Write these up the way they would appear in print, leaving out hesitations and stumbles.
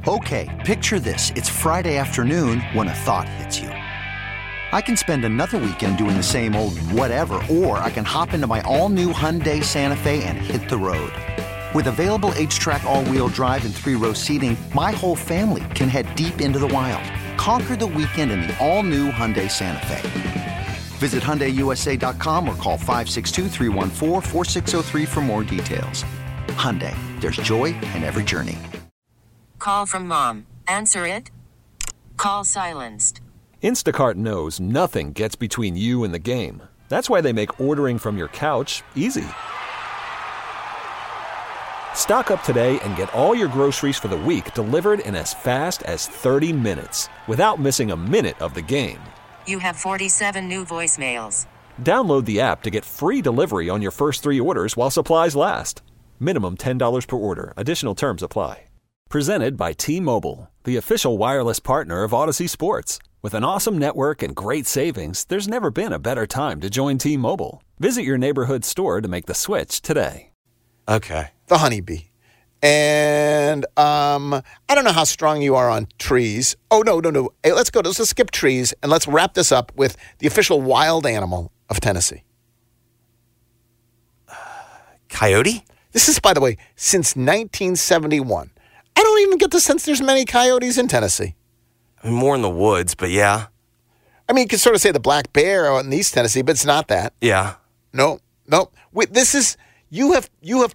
Okay, picture this. It's Friday afternoon when a thought hits you. I can spend another weekend doing the same old whatever, or I can hop into my all-new Hyundai Santa Fe and hit the road. With available H-Track all-wheel drive and 3-row seating, my whole family can head deep into the wild. Conquer the weekend in the all-new Hyundai Santa Fe. Visit HyundaiUSA.com or call 562-314-4603 for more details. Hyundai, there's joy in every journey. Call from mom. Answer it. Call silenced. Instacart knows nothing gets between you and the game. That's why they make ordering from your couch easy. Stock up today and get all your groceries for the week delivered in as fast as 30 minutes without missing a minute of the game. You have 47 new voicemails. Download the app to get free delivery on your first 3 orders while supplies last. Minimum $10 per order. Additional terms apply. Presented by T-Mobile, the official wireless partner of Odyssey Sports. With an awesome network and great savings, there's never been a better time to join T-Mobile. Visit your neighborhood store to make the switch today. Okay. The honeybee. And I don't know how strong you are on trees. Oh, no. Hey, let's skip trees, and let's wrap this up with the official wild animal of Tennessee. Coyote? This is, by the way, since 1971. I don't even get the sense there's many coyotes in Tennessee. More in the woods, but yeah. I mean, you could sort of say the black bear out in East Tennessee, but it's not that. Yeah. No. Wait, this is, you have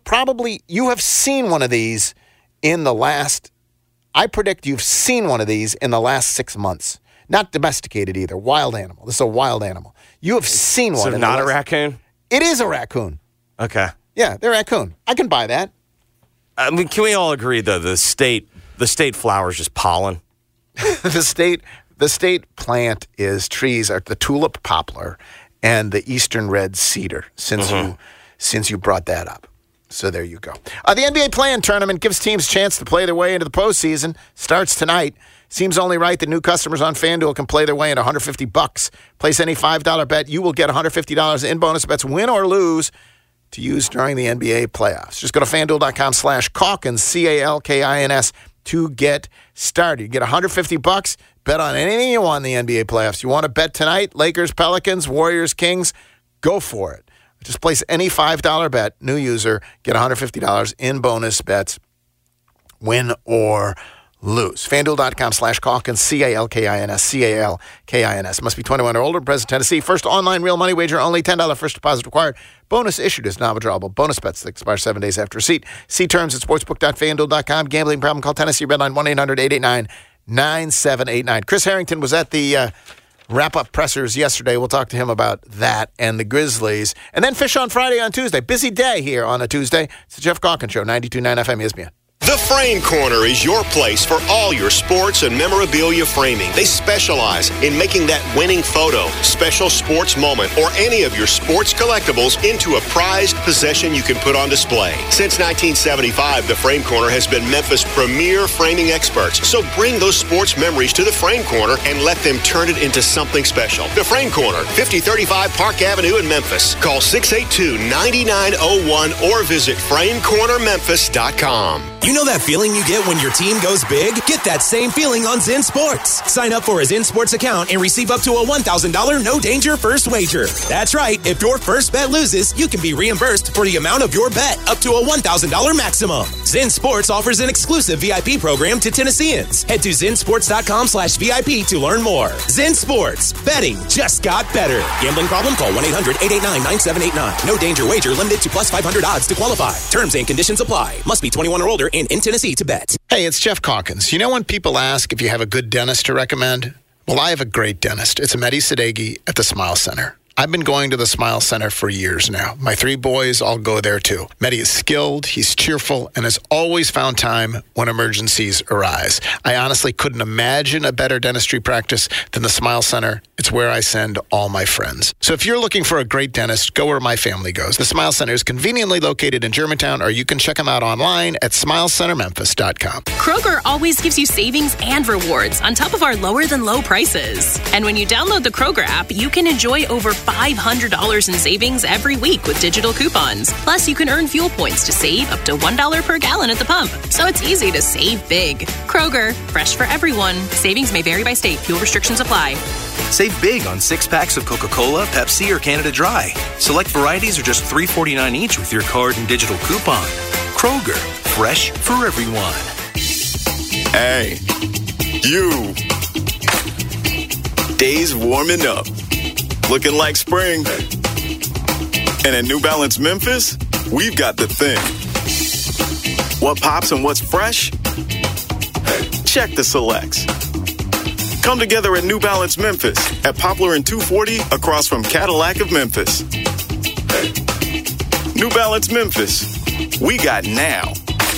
seen one of these in the last, I predict you've seen one of these in the last 6 months. Not domesticated either. Wild animal. This is a wild animal. You have seen one. So not a raccoon? It is a raccoon. Okay. Yeah, they're raccoon. I can buy that. I mean, can we all agree, though, the state flower is just pollen? The state plant is trees are the tulip poplar and the eastern red cedar. Since you brought that up, so there you go. The NBA Play-In Tournament gives teams a chance to play their way into the postseason. Starts tonight. Seems only right that new customers on FanDuel can play their way into $150. Place any $5 bet, you will get $150 in bonus bets, win or lose, to use during the NBA playoffs. Just go to FanDuel.com/Calkins, CALKINS, to get started. You get $150, bet on anything you want in the NBA playoffs. You want to bet tonight, Lakers, Pelicans, Warriors, Kings, go for it. Just place any $5 bet, new user, get $150 in bonus bets, win or lose. FanDuel.com/Calkins, CALKINS. Must be 21 or older, present Tennessee. First online real money wager, only $10 first deposit required. Bonus issued is non-withdrawable. Bonus bets that expire 7 days after receipt. See terms at sportsbook.fanduel.com. Gambling problem, call Tennessee Redline 1-800-889-9789. Chris Harrington was at the wrap-up pressers yesterday. We'll talk to him about that and the Grizzlies. And then Fish on Friday on Tuesday. Busy day here on a Tuesday. It's the Jeff Calkins Show, 92.9 FM ESPN. The Frame Corner is your place for all your sports and memorabilia framing. They specialize in making that winning photo, special sports moment, or any of your sports collectibles into a prized possession you can put on display. Since 1975, the Frame Corner has been Memphis' premier framing experts. So bring those sports memories to the Frame Corner and let them turn it into something special. The Frame Corner, 5035 Park Avenue in Memphis. Call 682-9901 or visit FrameCornerMemphis.com. You know that feeling you get when your team goes big? Get that same feeling on Zen Sports. Sign up for a Zen Sports account and receive up to a $1,000 no-danger first wager. That's right. If your first bet loses, you can be reimbursed for the amount of your bet, up to a $1,000 maximum. Zen Sports offers an exclusive VIP program to Tennesseans. Head to ZenSports.com/VIP to learn more. Zen Sports. Betting just got better. Gambling problem? Call 1-800-889-9789. No danger wager limited to plus 500 odds to qualify. Terms and conditions apply. Must be 21 or older and in Tennessee to bet. Hey, it's Jeff Calkins. You know when people ask if you have a good dentist to recommend? Well, I have a great dentist. It's Mehdi Sadeghi at the Smile Center. I've been going to the Smile Center for years now. My 3 boys all go there too. Mehdi is skilled, he's cheerful, and has always found time when emergencies arise. I honestly couldn't imagine a better dentistry practice than the Smile Center. It's where I send all my friends. So if you're looking for a great dentist, go where my family goes. The Smile Center is conveniently located in Germantown, or you can check them out online at SmileCenterMemphis.com. Kroger always gives you savings and rewards on top of our lower-than-low prices. And when you download the Kroger app, you can enjoy over $500 in savings every week with digital coupons. Plus, you can earn fuel points to save up to $1 per gallon at the pump. So it's easy to save big. Kroger, fresh for everyone. Savings may vary by state. Fuel restrictions apply. Save big on 6-packs of Coca-Cola, Pepsi, or Canada Dry. Select varieties are just $3.49 each with your card and digital coupon. Kroger, fresh for everyone. Hey, you. Days warming up. Looking like spring. And at New Balance Memphis, we've got the thing. What pops and what's fresh? Check the selects. Come together at New Balance Memphis at Poplar and 240 across from Cadillac of Memphis. New Balance Memphis. We got now.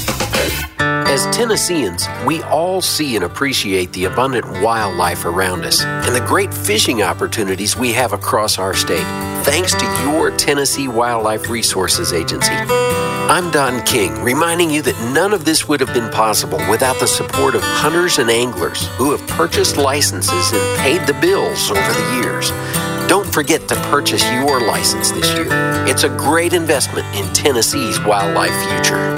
As Tennesseans, we all see and appreciate the abundant wildlife around us and the great fishing opportunities we have across our state, thanks to your Tennessee Wildlife Resources Agency. I'm Don King, reminding you that none of this would have been possible without the support of hunters and anglers who have purchased licenses and paid the bills over the years. Don't forget to purchase your license this year. It's a great investment in Tennessee's wildlife future.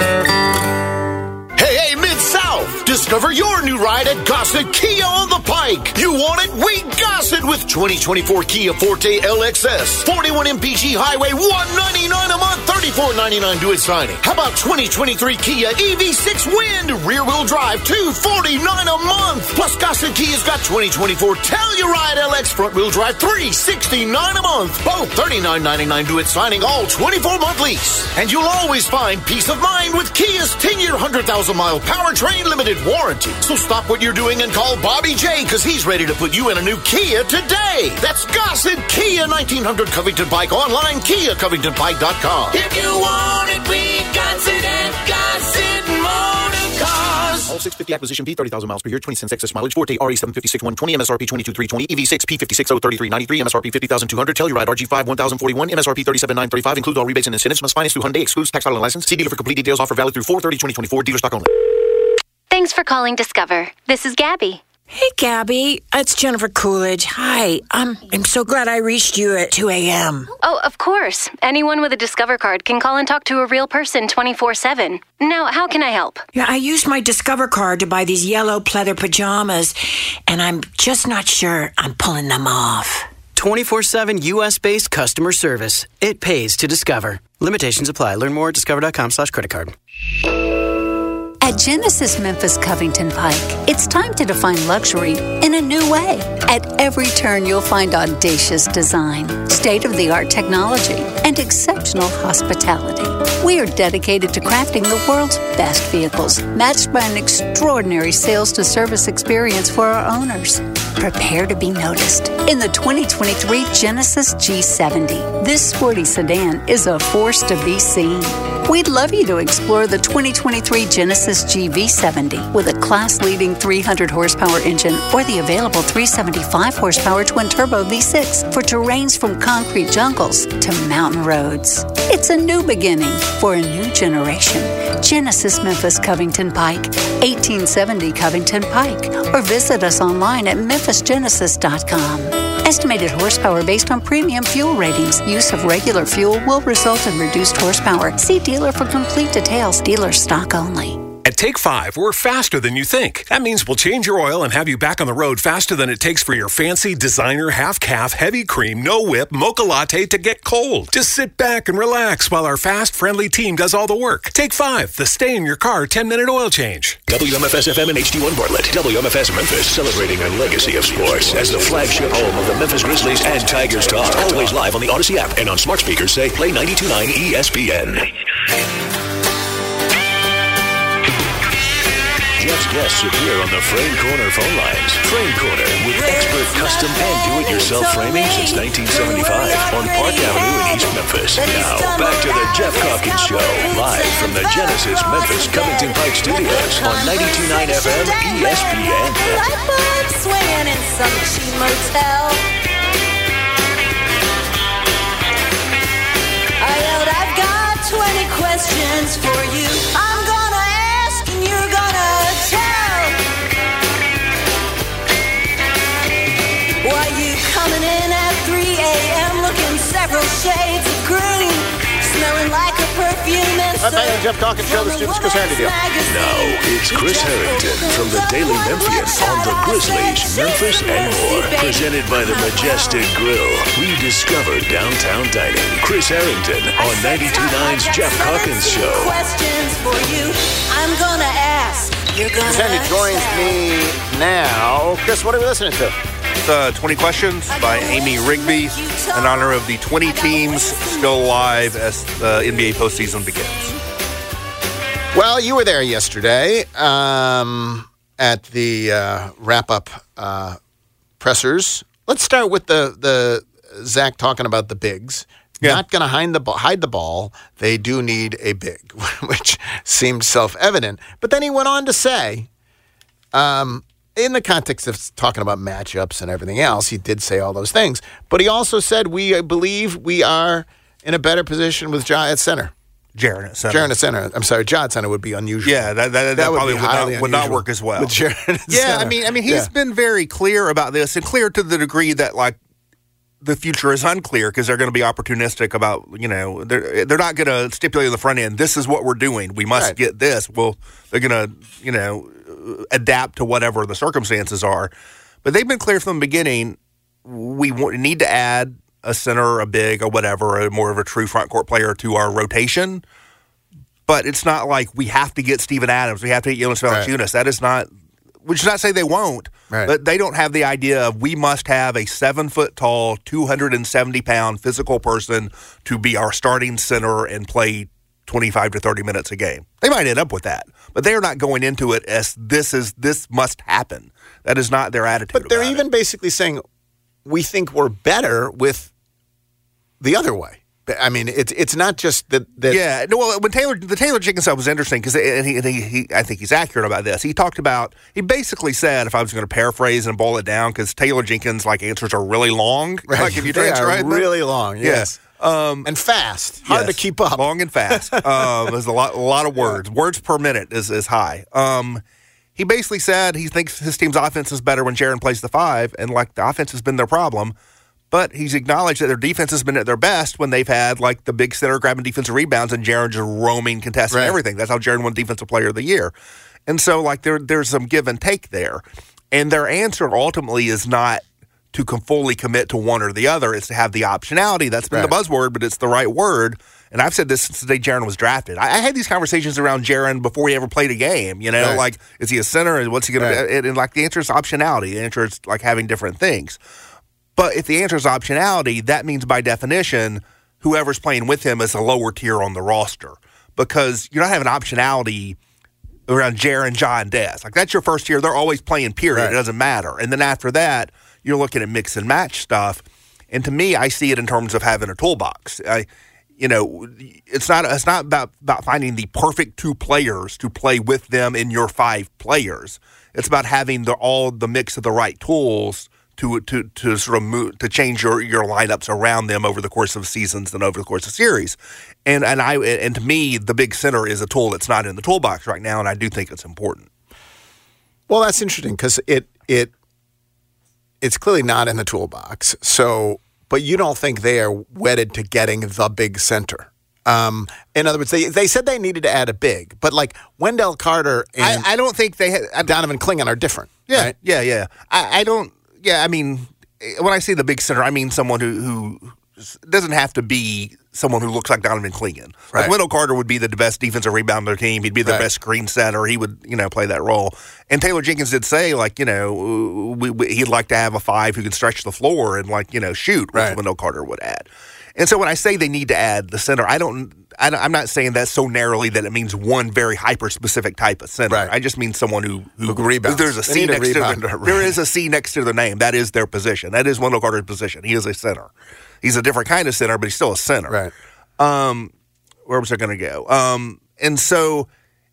Hey, Mid-South! Discover your new ride at Gossett Kia on the Pike. You want it? We Gossett with 2024 Kia Forte LXS. 41 MPG Highway, $199 a month, $34.99 due at signing. How about 2023 Kia EV6 Wind, rear-wheel drive, $249 a month. Plus, Gossett Kia's got 2024 Telluride LX front-wheel drive, $369 a month. Both $39.99 due at signing, all 24-month lease. And you'll always find peace of mind with Kia's 10-year, 100,000-mile powertrain limited warranty. So stop what you're doing and call Bobby J, because he's ready to put you in a new Kia today. That's Gossett Kia, 1900 Covington Pike, online, KiaCovingtonPike.com. If you want it, we Gossett at Gossett Motor Cars. All 650 acquisition P, 30,000 miles per year, 20 cents excess mileage, Forte RE756 120, MSRP 22,320, EV6 P56 03393, MSRP 50,200, Telluride RG5 1041, MSRP 37,935, includes all rebates and incentives, must finance through Hyundai, excludes tax title and license. See dealer for complete details, offer valid through 4/30/2024, dealer stock only. Thanks for calling Discover. This is Gabby. Hey, Gabby. It's Jennifer Coolidge. Hi. I'm so glad I reached you at 2 a.m. Oh, of course. Anyone with a Discover card can call and talk to a real person 24/7. Now, how can I help? Yeah, I used my Discover card to buy these yellow pleather pajamas, and I'm just not sure I'm pulling them off. 24/7 U.S.-based customer service. It pays to Discover. Limitations apply. Learn more at discover.com/credit card. At Genesis Memphis Covington Pike, it's time to define luxury in a new way. At every turn, you'll find audacious design, state-of-the-art technology, and exceptional hospitality. We are dedicated to crafting the world's best vehicles, matched by an extraordinary sales-to-service experience for our owners. Prepare to be noticed in the 2023 Genesis G70. This sporty sedan is a force to be seen. We'd love you to explore the 2023 Genesis GV70 with a class-leading 300 horsepower engine or the available 375 horsepower twin-turbo V6 for terrains from concrete jungles to mountain roads. It's a new beginning for a new generation. Genesis Memphis Covington Pike, 1870 Covington Pike, or visit us online at memphisgenesis.com. Estimated horsepower based on premium fuel ratings. Use of regular fuel will result in reduced horsepower. See dealer for complete details. Dealer stock only. At Take 5, we're faster than you think. That means we'll change your oil and have you back on the road faster than it takes for your fancy designer half-calf, heavy cream, no-whip, mocha latte to get cold. Just sit back and relax while our fast, friendly team does all the work. Take 5, the stay-in-your-car 10-minute oil change. WMFS-FM and HD1 Bartlett. WMFS Memphis, celebrating a legacy of sports as the flagship home of the Memphis Grizzlies and Tigers Talk. Always live on the Odyssey app and on smart speakers say Play 92.9 ESPN. Jeff's guests appear on the Frame Corner phone lines. Frame Corner, with expert custom and do-it-yourself framing since 1975 on Park Avenue in East Memphis. Now, back to the Jeff Calkins Show, live from the Genesis Memphis Covington Pike Studios on 92.9 FM ESPN. Light bulb swinging in some cheap motel. I yelled, I've got 20 questions for you. I'm gonna ask and you're gonna tell. Why you coming in at 3 a.m. looking Back on the Jeff Calkins Show, the students Chris Harrington. Now, it's Chris Harrington from the Daily Memphian on the Grizzlies, Memphis, and more. Presented by the Majestic Grill. Rediscover downtown dining. Chris Harrington on 92.9's Jeff Calkins Show. Questions for you. I'm gonna ask. You're gonna Chris Harrington joins me now. Chris, what are we listening to? 20 Questions by Amy Rigby in honor of the 20 teams still alive as the NBA postseason begins. Well, you were there yesterday at the wrap-up pressers. Let's start with the Zach talking about the bigs. Not going to hide the ball. They do need a big, which seemed self-evident. But then he went on to say, in the context of talking about matchups and everything else, he did say all those things. But he also said, we believe we are in a better position with Ja at center. Jaren at center. Jaren at center. I'm sorry, Ja at center would be unusual. Yeah, that probably would not work as well. With Jaren at yeah, center. I mean, he's been very clear about this, and clear to the degree that, like, the future is unclear because they're going to be opportunistic about, they're not going to stipulate on the front end, this is what we're doing. We must get this. Well, they're going to, adapt to whatever the circumstances are. But they've been clear from the beginning, we need to add a center, a big, or whatever, more of a true front court player to our rotation. But it's not like we have to get Steven Adams. We have to get Jonas Valanciunas. That is not, which is not to say they won't, but they don't have the idea of we must have a 7-foot-tall, 270-pound physical person to be our starting center and play 25 to 30 minutes a game. They might end up with that, but they're not going into it as this must happen. That is not their attitude. But they're even basically saying we think we're better with the other way. I mean, it's not just that. Yeah, no. Well, when the Taylor Jenkins stuff was interesting because he I think he's accurate about this. He basically said, if I was going to paraphrase and boil it down, because Taylor Jenkins answers are really long. Right. Like if you they transcribe are really long. Yes. And fast. Hard to keep up. Long and fast. There's a lot of words. Words per minute is high. He basically said he thinks his team's offense is better when Jaren plays the 5, and the offense has been their problem. But he's acknowledged that their defense has been at their best when they've had the big center grabbing defensive rebounds and Jaren just roaming, contesting everything. That's how Jaren won Defensive Player of the Year. And so there's some give and take there. And their answer ultimately is not to fully commit to one or the other. It's to have the optionality. That's been the buzzword, but it's the right word. And I've said this since the day Jaren was drafted. I had these conversations around Jaren before he ever played a game. Is he a center? And what's he going to be? And the answer is optionality. The answer is having different things. But if the answer is optionality, that means by definition, whoever's playing with him is a lower tier on the roster because you're not having optionality around Jaren, Ja, and Des. That's your first tier. They're always playing, period. It doesn't matter. And then after that, you're looking at mix and match stuff. And to me, I see it in terms of having a toolbox. It's not about finding the perfect 2 players to play with them in your 5 players. It's about having all the mix of the right tools to sort of move, to change your lineups around them over the course of seasons and over the course of series. And to me, the big center is a tool that's not in the toolbox right now, and I do think it's important. Well, that's interesting because it's clearly not in the toolbox. So, but you don't think they are wedded to getting the big center. In other words, they said they needed to add a big, but Wendell Carter and I don't think they had Donovan Clingan are different. Yeah, right? yeah. I don't. Yeah, I mean, when I say the big center, I mean someone who doesn't have to be someone who looks like Donovan Clingan. Wendell Carter would be the best defensive rebounder on their team. He'd be the best screen setter. He would, play that role. And Taylor Jenkins did say, he'd like to have a 5 who can stretch the floor and, shoot, which Wendell Carter would add. And so when I say they need to add the center, I'm not saying that so narrowly that it means one very hyper-specific type of center. I just mean someone who rebounds. There's a C next to there is a C next to their name. That is their position. That is Wendell Carter's position. He is a center. He's a different kind of center, but he's still a center. Right. Where was I going to go? And so,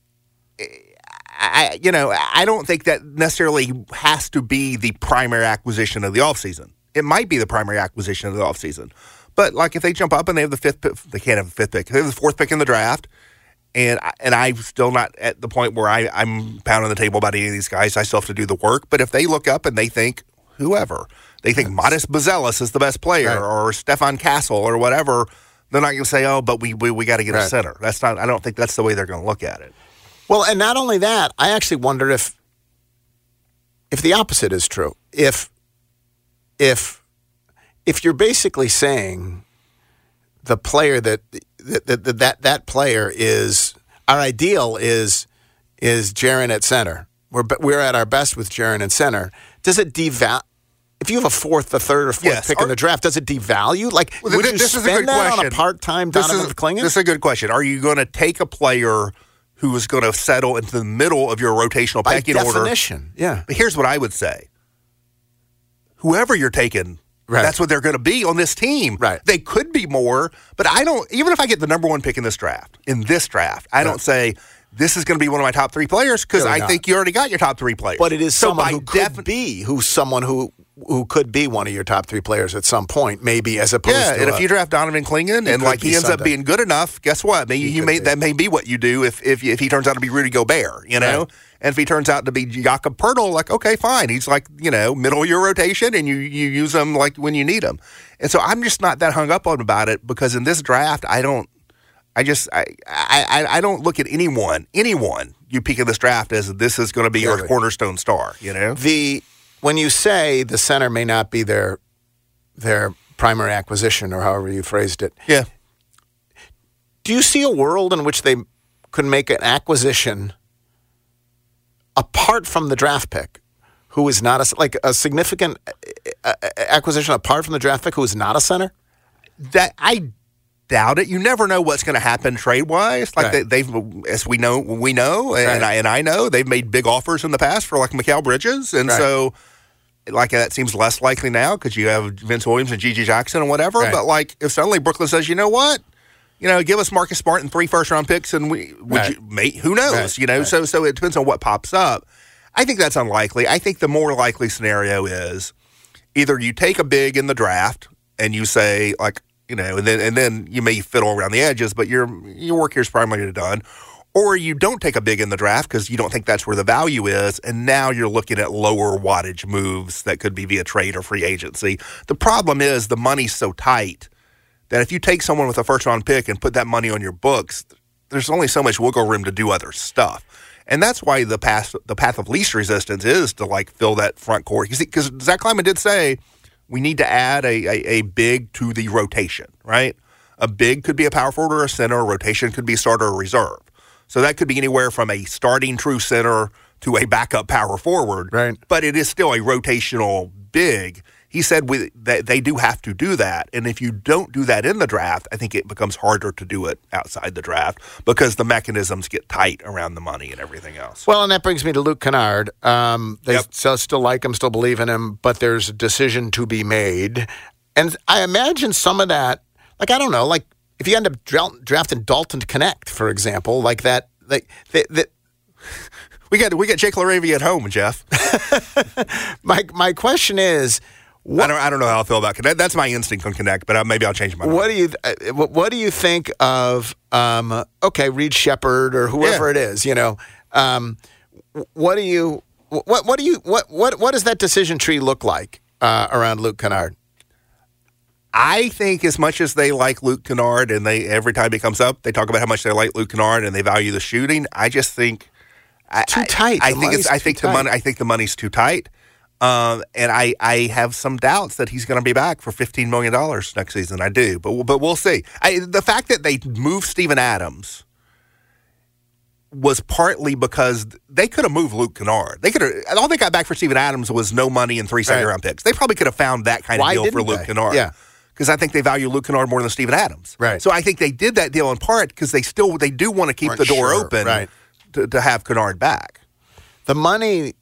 I don't think that necessarily has to be the primary acquisition of the offseason. It might be the primary acquisition of the offseason. But, if they jump up and they have the 5th pick, they can't have the 5th pick. They have the 4th pick in the draft, and I'm still not at the point where I'm pounding the table about any of these guys. I still have to do the work. But if they look up and they think whoever, they think Modest Bazelis is the best player or Stefan Castle or whatever, They're not going to say, "Oh, but we got to get a center." That's not. I don't think that's the way they're going to look at it. Well, and not only that, I actually wonder if the opposite is true. If you're basically saying the player that player is our ideal is Jaron at center. We're at our best with Jaron at center. Does it devalue? If you have a fourth, the third, or fourth pick in the draft, does it devalue? Like, would you spend that on a part-time Donovan Clingan? This is a good question. Are you going to take a player who is going to settle into the middle of your rotational pecking order? By definition, yeah. But here's what I would say. Whoever you're taking, that's what they're going to be on this team. Right. They could be more, but I don't, even if I get the number one pick in this draft, I don't say, this is going to be one of my top three players, because I think you already got your top three players. But it is someone who could be, who could be one of your top three players at some point, maybe, as opposed to. And if you draft Donovan Clingan and he ends up being good enough, guess what? Maybe that may be what you do if he turns out to be Rudy Gobert, you know? Right. And if he turns out to be Jakob Poeltl, like, okay, fine. He's like, middle of your rotation, and you use him like when you need him. And so I'm just not that hung up on about it, because in this draft, I don't look at anyone you pick in this draft as this is going to be your cornerstone star, When you say the center may not be their primary acquisition, or however you phrased it, do you see a world in which they could make an acquisition apart from the draft pick, who is not a significant acquisition apart from the draft pick, who is not a center? That I doubt it. You never know what's going to happen trade wise. Like they've, as we know, and I know they've made big offers in the past for like Mikal Bridges, and so. Like, that seems less likely now because you have Vince Williams and Gigi Jackson and whatever. Right. But, like, if suddenly Brooklyn says, you know what? Give us Marcus Smart and 3 first-round picks, and who knows? Right. So it depends on what pops up. I think that's unlikely. I think the more likely scenario is either you take a big in the draft and you say, like, and then you may fiddle around the edges, but your work here is primarily done. Or you don't take a big in the draft because you don't think that's where the value is, and now you're looking at lower wattage moves that could be via trade or free agency. The problem is the money's so tight that if you take someone with a first-round pick and put that money on your books, there's only so much wiggle room to do other stuff. And that's why the path of least resistance is to, like, fill that front court. Because Zach Kleiman did say we need to add a big to the rotation, right? A big could be a power forward or a center. A rotation could be a starter or reserve. So that could be anywhere from a starting true center to a backup power forward. Right. But it is still a rotational big. He said that they do have to do that. And if you don't do that in the draft, I think it becomes harder to do it outside the draft because the mechanisms get tight around the money and everything else. Well, and that brings me to Luke Kennard. They still like him, still believe in him, but there's a decision to be made. And I imagine some of that, like, I don't know, like, if you end up drafting Dalton Connect, for example, like that, we got Jake LaRavia at home, Jeff. My question is, I don't know how I feel about Connect. That's my instinct on Connect, but maybe I'll change my mind. What do you think of Reed Shepherd or whoever it is? What does that decision tree look like around Luke Kennard? I think as much as they like Luke Kennard, and every time he comes up, they talk about how much they like Luke Kennard and they value the shooting. I just think too tight. I think the money's too tight, and I have some doubts that he's going to be back for $15 million next season. I do, but we'll see. The fact that they moved Steven Adams was partly because they could have moved Luke Kennard. All they got back for Steven Adams was no money and 3 second-round picks. They probably could have found that kind of deal for Luke Kennard. Yeah. Because I think they value Luke Kennard more than Steven Adams. Right. So I think they did that deal in part because they do want to keep the door open to have Kennard back. The money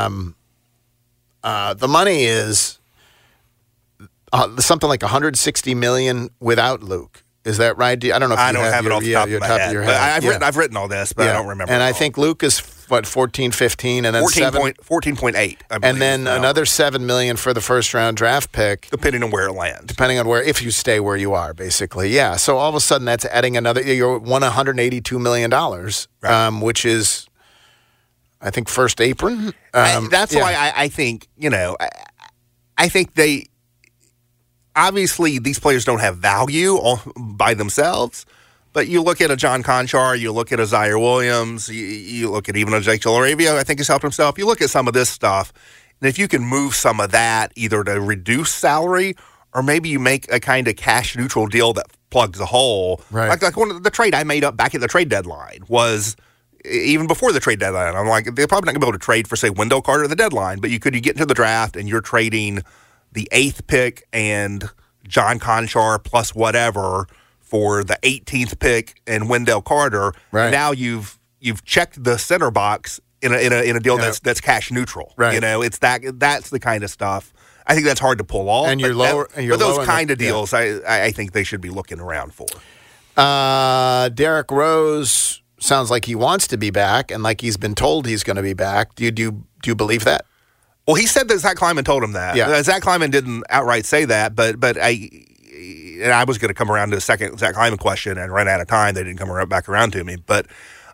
is something like $160 million without Luke. Is that right? I don't know if I don't have it off the top of my head. I've written all this, but I don't remember. And I think Luke is, 14, 15, and then 14.8. And then another $7 million for the first-round draft pick. Depending on where it lands. If you stay where you are, basically. Yeah, so all of a sudden that's adding you're $182 million, which is, I think, first apron. That's why I think, I think obviously these players don't have value by themselves. But you look at a John Conchar, you look at a Zaire Williams, you look at even a Jake DeLaravia, I think has helped himself. You look at some of this stuff, and if you can move some of that either to reduce salary or maybe you make a kind of cash-neutral deal that plugs a hole. Right. Like one of the trade I made up back at the trade deadline was, even before the trade deadline, I'm like, they're probably not going to be able to trade for, say, Wendell Carter at the deadline, but you get into the draft and you're trading the 8th pick and John Conchar plus whatever for the 18th pick and Wendell Carter. Right. Now you've checked the center box in a deal that's cash neutral. Right. You know, it's that's the kind of stuff. I think that's hard to pull off. And you're lower. And you're but those low kind of deals, I think they should be looking around for. Derrick Rose sounds like he wants to be back, and like he's been told he's going to be back. Do you believe that? Well, he said that Zach Kleiman told him that. Yeah. Zach Kleiman didn't outright say that, but I was going to come around to the second Zach Kleiman question and ran out of time. They didn't come back around to me. But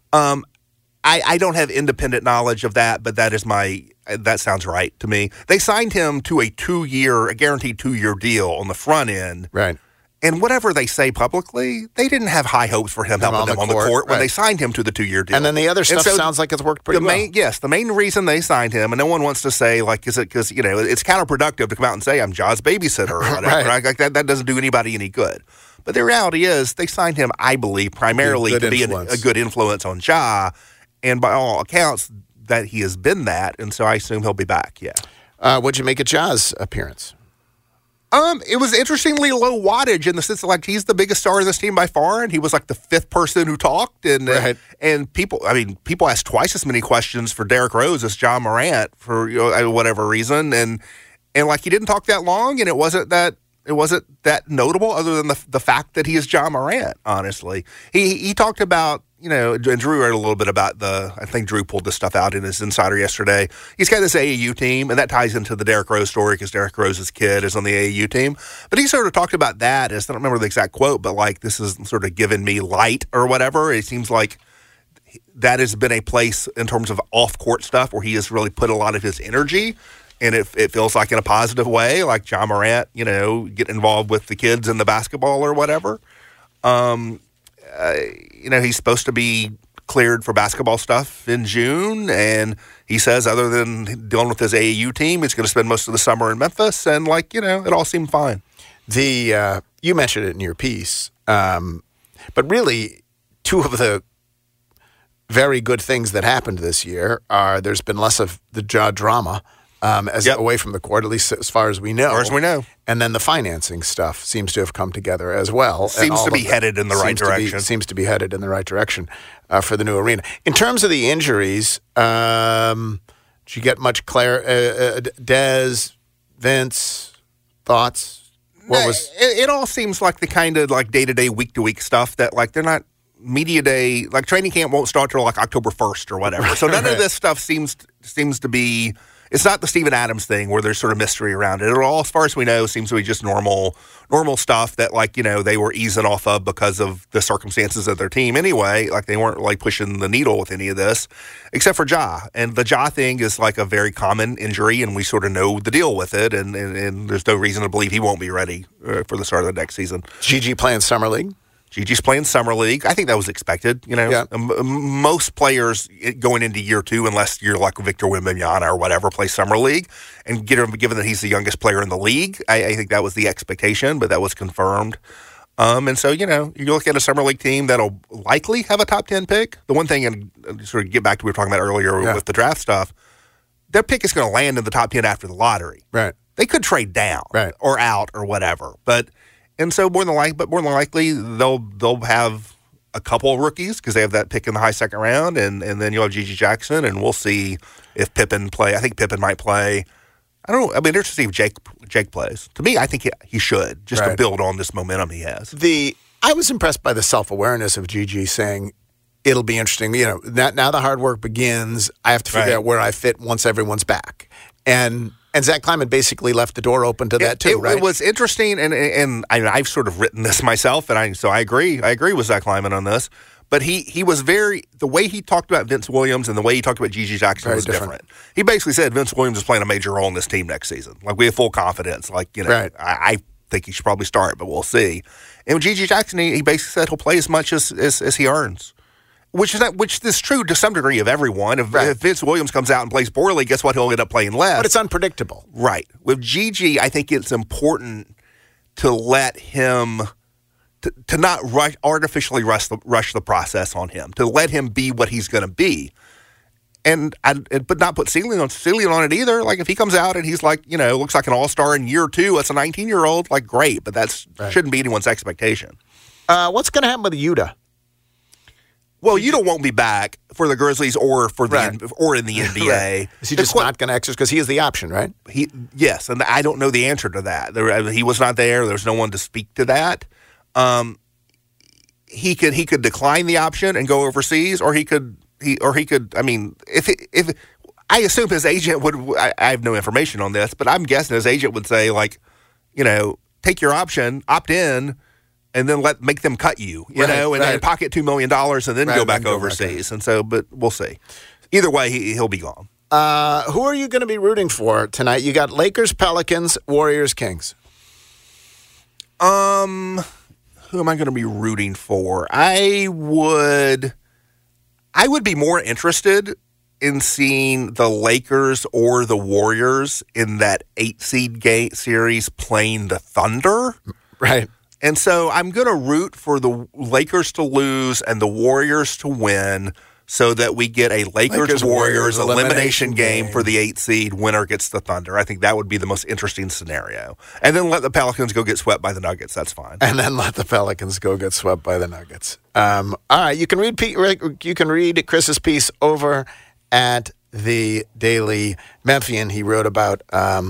I don't have independent knowledge of that, but that sounds right to me. They signed him to a guaranteed 2-year deal on the front end. Right. And whatever they say publicly, they didn't have high hopes for him helping them on the court when they signed him to the 2-year deal. And then the other stuff sounds like it's worked pretty well. Yes, the main reason they signed him, and no one wants to say, like, is it because, it's counterproductive to come out and say, I'm Ja's babysitter or whatever. Right. Like that doesn't do anybody any good. But the reality is they signed him, I believe, primarily to be a good influence on Ja. And by all accounts, that he has been that. And so I assume he'll be back, yeah. What'd you make of Ja's appearance? It was interestingly low wattage in the sense that, like, he's the biggest star of this team by far, and he was like the 5th person who talked, and people asked twice as many questions for Derrick Rose as Ja Morant for whatever reason, and like he didn't talk that long, and it wasn't that notable other than the fact that he is Ja Morant. Honestly, he talked about. And Drew wrote a little bit about I think Drew pulled this stuff out in his Insider yesterday. He's got this AAU team, and that ties into the Derrick Rose story because Derrick Rose's kid is on the AAU team. But he sort of talked about that as, I don't remember the exact quote, but like, this is sort of giving me light or whatever. It seems like that has been a place in terms of off-court stuff where he has really put a lot of his energy. And it feels like in a positive way, like Ja Morant, get involved with the kids in the basketball or whatever. He's supposed to be cleared for basketball stuff in June, and he says other than dealing with his AAU team, he's going to spend most of the summer in Memphis, and it all seemed fine. You mentioned it in your piece, but really, two of the very good things that happened this year are there's been less of the Ja drama away from the court, at least as far as we know. And then the financing stuff seems to have come together as well. Seems to be headed in the right direction. Seems to be headed in the right direction for the new arena. In terms of the injuries, did you get much Dez, Vince, thoughts? It all seems like the kind of like day-to-day, week-to-week stuff that like they're not media day, like training camp won't start till like October 1st or whatever. So none of this stuff seems to be. It's not the Steven Adams thing where there's sort of mystery around it. It all, as far as we know, seems to be just normal stuff that, like, they were easing off of because of the circumstances of their team anyway. Like, they weren't, like, pushing the needle with any of this, except for Ja. And the Ja thing is, like, a very common injury, and we sort of know the deal with it, and there's no reason to believe he won't be ready for the start of the next season. Gigi playing Summer League? Gigi's playing Summer League. I think that was expected. Most players going into year 2, unless you're like Victor Wembanyama or whatever, play Summer League. And given that he's the youngest player in the league, I think that was the expectation, but that was confirmed. And so, you look at a Summer League team that'll likely have a top 10 pick. The one thing, and sort of get back to what we were talking about earlier with the draft stuff, their pick is going to land in the top 10 after the lottery. Right. They could trade down or out or whatever, And so more than likely, they'll have a couple of rookies because they have that pick in the high second round, and then you'll have Gigi Jackson, and we'll see if Pippen play. I think Pippen might play. I don't know. I mean, interesting if Jake plays. To me, I think he should just to build on this momentum he has. I was impressed by the self-awareness of Gigi saying it'll be interesting. Now the hard work begins. I have to figure out where I fit once everyone's back, and Zach Kleiman basically left the door open to that too, right? It was interesting, and I've sort of written this myself, and so I agree. I agree with Zach Kleiman on this. But he was the way he talked about Vince Williams and the way he talked about Gigi Jackson was different. He basically said Vince Williams is playing a major role in this team next season. Like, we have full confidence. Like, I think he should probably start, but we'll see. And with G.G. Jackson, he basically said he'll play as much as he earns. Which is true to some degree of everyone. If Vince Williams comes out and plays poorly, guess what? He'll end up playing less. But it's unpredictable. Right. With Gigi, I think it's important to let him to not artificially rush the process on him, to let him be what he's going to be, but not put ceiling on it either. Like if he comes out and he's like, looks like an all-star in year 2 as a 19-year-old, like great, but shouldn't be anyone's expectation. What's going to happen with Yuta? Well, Yuta won't be back for the Grizzlies or in the NBA. Right. Is he just not going to exercise because he is the option, right? Yes, and I don't know the answer to that. He was not there. There's no one to speak to that. He could decline the option and go overseas, or he could. I mean, if I assume his agent would. I have no information on this, but I'm guessing his agent would say take your option, opt in. And then make them cut you, and pocket $2 million and then go back overseas. And so, but we'll see. Either way, he'll be gone. Who are you going to be rooting for tonight? You got Lakers, Pelicans, Warriors, Kings. Who am I going to be rooting for? I would be more interested in seeing the Lakers or the Warriors in that 8-seed game series playing the Thunder. Right. And so I'm going to root for the Lakers to lose and the Warriors to win so that we get a Lakers-Warriors elimination game for the 8-seed. Winner gets the Thunder. I think that would be the most interesting scenario. And then let the Pelicans go get swept by the Nuggets. That's fine. And then let the Pelicans go get swept by the Nuggets. All right, you can read Chris's piece over at the Daily Memphian. He wrote about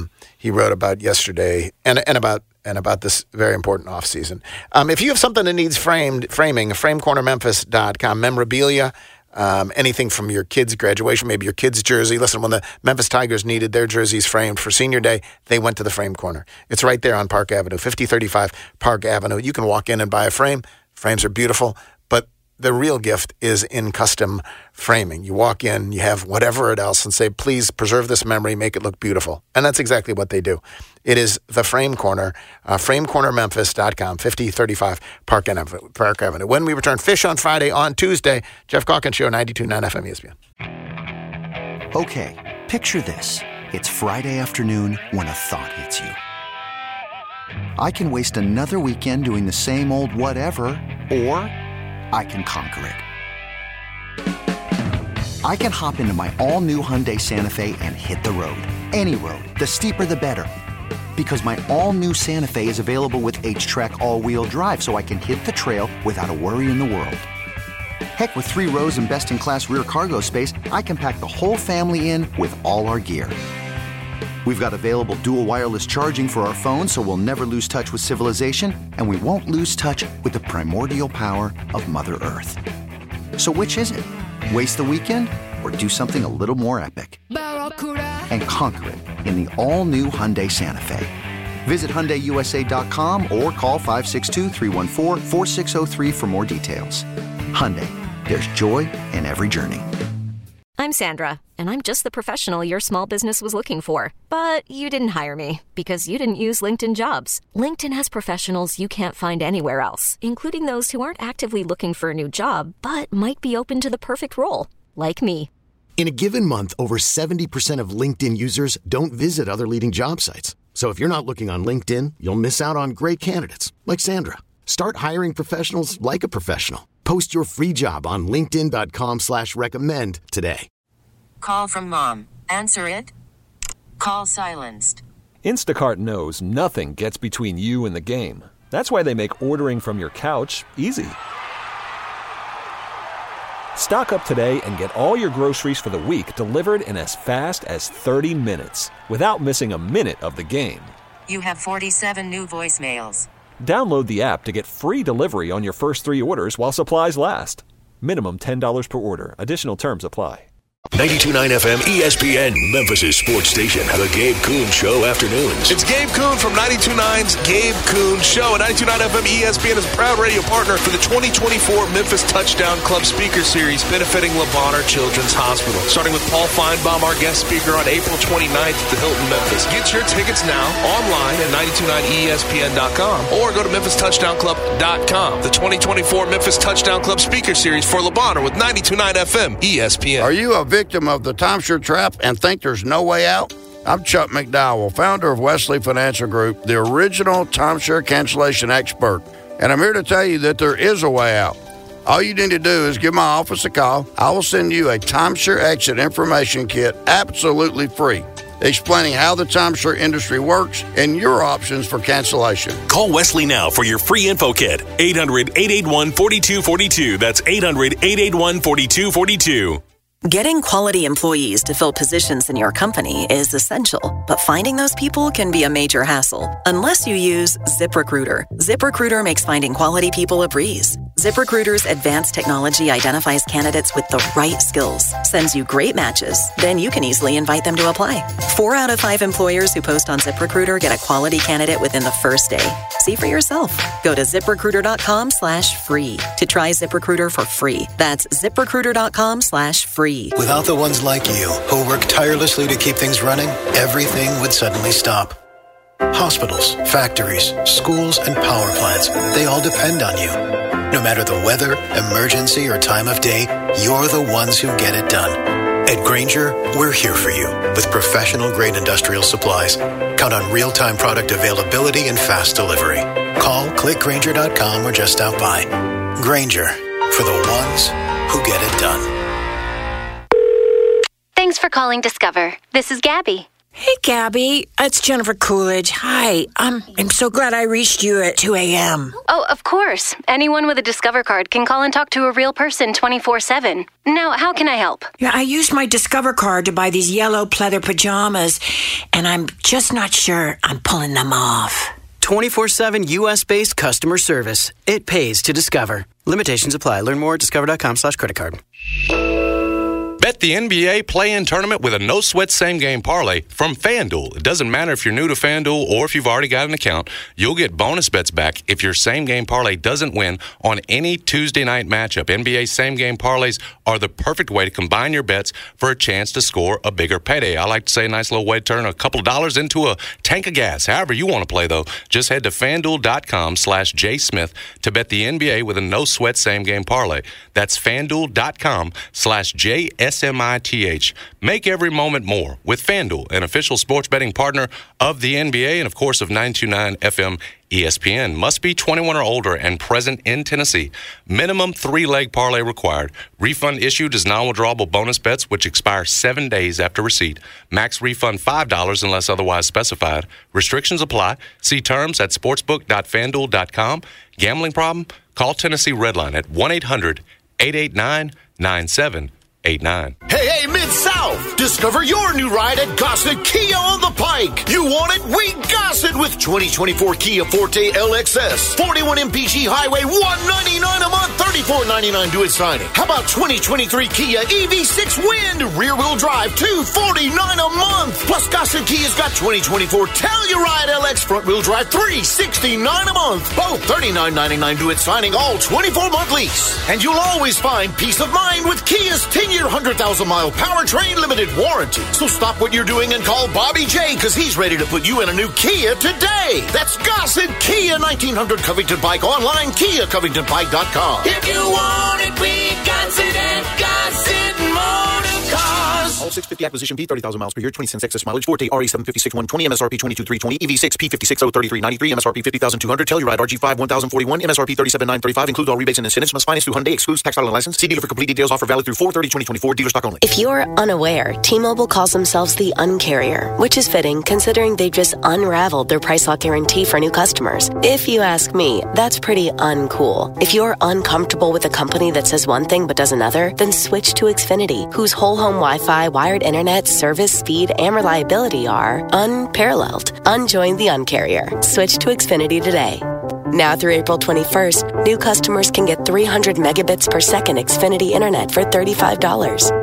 yesterday and about this very important offseason. If you have something that needs framing, framecornermemphis.com, memorabilia, anything from your kid's graduation, maybe your kid's jersey. Listen, when the Memphis Tigers needed their jerseys framed for Senior Day, they went to the Frame Corner. It's right there on Park Avenue, 5035 Park Avenue. You can walk in and buy a frame. Frames are beautiful, but the real gift is in custom framing. You walk in, you have whatever it else, and say, please preserve this memory, make it look beautiful. And that's exactly what they do. It is the Frame Corner, framecornermemphis.com, 5035 Park Avenue. When we return, Fish on Friday, on Tuesday, Jeff Calkins Show, 92.9 FM ESPN. Okay, picture this. It's Friday afternoon when a thought hits you. I can waste another weekend doing the same old whatever, or I can conquer it. I can hop into my all-new Hyundai Santa Fe and hit the road. Any road. The steeper, the better. Because my all-new Santa Fe is available with H-Track all-wheel drive, so I can hit the trail without a worry in the world. Heck, with 3 rows and best-in-class rear cargo space, I can pack the whole family in with all our gear. We've got available dual wireless charging for our phones, so we'll never lose touch with civilization, and we won't lose touch with the primordial power of Mother Earth. So which is it? Waste the weekend or do something a little more epic? And conquer it in the all-new Hyundai Santa Fe. Visit HyundaiUSA.com or call 562-314-4603 for more details. Hyundai, there's joy in every journey. I'm Sandra, and I'm just the professional your small business was looking for. But you didn't hire me because you didn't use LinkedIn Jobs. LinkedIn has professionals you can't find anywhere else, including those who aren't actively looking for a new job, but might be open to the perfect role, like me. In a given month, over 70% of LinkedIn users don't visit other leading job sites. So if you're not looking on LinkedIn, you'll miss out on great candidates like Sandra. Start hiring professionals like a professional. Post your free job on linkedin.com/recommend today. Call from mom. Answer it. Call silenced. Instacart knows nothing gets between you and the game. That's why they make ordering from your couch easy. Stock up today and get all your groceries for the week delivered in as fast as 30 minutes without missing a minute of the game. You have 47 new voicemails. Download the app to get free delivery on your first 3 orders while supplies last. Minimum $10 per order. Additional terms apply. 92.9 FM ESPN, Memphis' sports station. The Gabe Kuhn Show afternoons. It's Gabe Kuhn from 92.9's Gabe Kuhn Show. And 92.9 FM ESPN is a proud radio partner for the 2024 Memphis Touchdown Club Speaker Series benefiting Le Bonheur Children's Hospital. Starting with Paul Feinbaum, our guest speaker, on April 29th at the Hilton Memphis. Get your tickets now online at 929ESPN.com or go to MemphisTouchdownClub.com. The 2024 Memphis Touchdown Club Speaker Series for Le Bonheur with 92.9 FM ESPN. Are you a victim of the timeshare trap and think there's no way out? I'm Chuck McDowell, founder of Wesley Financial Group, the original timeshare cancellation expert. And I'm here to tell you that there is a way out. All you need to do is give my office a call. I will send you a timeshare exit information kit absolutely free, explaining how the timeshare industry works and your options for cancellation. Call Wesley now for your free info kit. 800-881-4242. That's 800-881-4242. Getting quality employees to fill positions in your company is essential, but finding those people can be a major hassle unless you use ZipRecruiter. ZipRecruiter makes finding quality people a breeze. ZipRecruiter's advanced technology identifies candidates with the right skills, sends you great matches, then you can easily invite them to apply. 4 out of 5 employers who post on ZipRecruiter get a quality candidate within the first day. See for yourself. Go to ZipRecruiter.com/free to try ZipRecruiter for free. That's ZipRecruiter.com/free. Without the ones like you, who work tirelessly to keep things running, everything would suddenly stop. Hospitals, factories, schools, and power plants, they all depend on you. No matter the weather, emergency, or time of day, you're the ones who get it done. At Grainger, we're here for you with professional-grade industrial supplies. Count on real-time product availability and fast delivery. Call, click Grainger.com, or just stop by. Grainger, for the ones who get it done. Thanks for calling Discover. This is Gabby. Hey, Gabby. It's Jennifer Coolidge. Hi. I'm so glad I reached you at 2 a.m. Oh, of course. Anyone with a Discover card can call and talk to a real person 24/7. Now, how can I help? Yeah, I used my Discover card to buy these yellow pleather pajamas, and I'm just not sure I'm pulling them off. 24/7 U.S.-based customer service. It pays to Discover. Limitations apply. Learn more at discover.com/credit card. Bet the NBA play-in tournament with a no-sweat same-game parlay from FanDuel. It doesn't matter if you're new to FanDuel or if you've already got an account. You'll get bonus bets back if your same-game parlay doesn't win on any Tuesday night matchup. NBA same-game parlays are the perfect way to combine your bets for a chance to score a bigger payday. I like to say a nice little way to turn a couple of dollars into a tank of gas. However you want to play, though, just head to FanDuel.com/JSmith to bet the NBA with a no-sweat same-game parlay. That's FanDuel.com/JSmith. Make every moment more with FanDuel, an official sports betting partner of the NBA and, of course, of 929 FM ESPN. Must be 21 or older and present in Tennessee. Minimum 3-leg parlay required. Refund issued as non-withdrawable bonus bets, which expire 7 days after receipt. Max refund $5 unless otherwise specified. Restrictions apply. See terms at sportsbook.fanduel.com. Gambling problem? Call Tennessee Redline at 1-800-889-9789. Hey, Mid-South! Discover your new ride at Gossett Kia on the Pike. You want it? We Gossett with 2024 Kia Forte LXS. 41 MPG Highway, $199 a month, $34.99 due at signing. How about 2023 Kia EV6 Wind, rear-wheel drive, $249 a month. Plus, Gossett Kia's got 2024 Telluride LX front-wheel drive, $369 a month. Both $39.99 due at signing, all 24-month lease. And you'll always find peace of mind with Kia's 10-year, 100,000-mile powertrain limited warranty. So stop what you're doing and call Bobby J, because he's ready to put you in a new Kia today. That's Gossett Kia, 1900 Covington Pike. Online, KiaCovingtonPike.com. If you want it, we got it at Gossett Motor Cars. All 650 acquisition P, 30,000 miles per year, 20 cents excess mileage. Forte RE756 120, MSRP 22,320, EV6 P56 03393, MSRP 50,200, Telluride RG5 1041, MSRP 37,935. Includes all rebates and incentives. Must finance through Hyundai. Excludes tax, title, and license. See dealer for complete details. Offer valid through 4/30/2024. Dealer stock only. If you're unaware, T-Mobile calls themselves the Uncarrier, which is fitting considering they've just unraveled their price lock guarantee for new customers. If you ask me, that's pretty uncool. If you're uncomfortable with a company that says one thing but does another, then switch to Xfinity, whose whole home Wi-Fi, wired internet, service, speed, and reliability are unparalleled. Unjoin the Uncarrier. Switch to Xfinity today. Now through April 21st, new customers can get 300 megabits per second Xfinity internet for $35.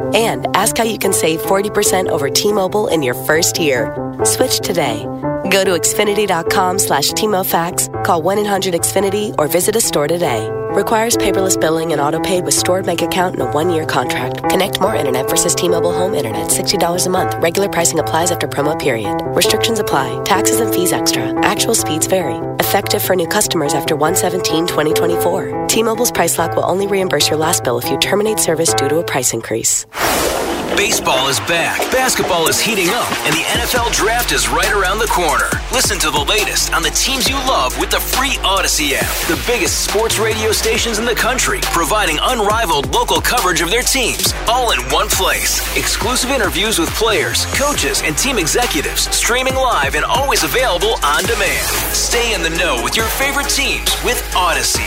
And ask how you can save 40% over T-Mobile in your first year. Switch today. Go to Xfinity.com/TMOFax, call 1-800-XFINITY, or visit a store today. Requires paperless billing and auto-pay with stored bank account and a 1-year contract. Connect more internet versus T-Mobile Home Internet. $60 a month. Regular pricing applies after promo period. Restrictions apply. Taxes and fees extra. Actual speeds vary. Effective for new customers after 1/17/2024. T-Mobile's Price Lock will only reimburse your last bill if you terminate service due to a price increase. Baseball is back, basketball is heating up, and the NFL Draft is right around the corner. Listen to the latest on the teams you love with the free Odyssey app. The biggest sports radio stations in the country, providing unrivaled local coverage of their teams, all in one place. Exclusive interviews with players, coaches, and team executives, streaming live and always available on demand. Stay in the know with your favorite teams with Odyssey.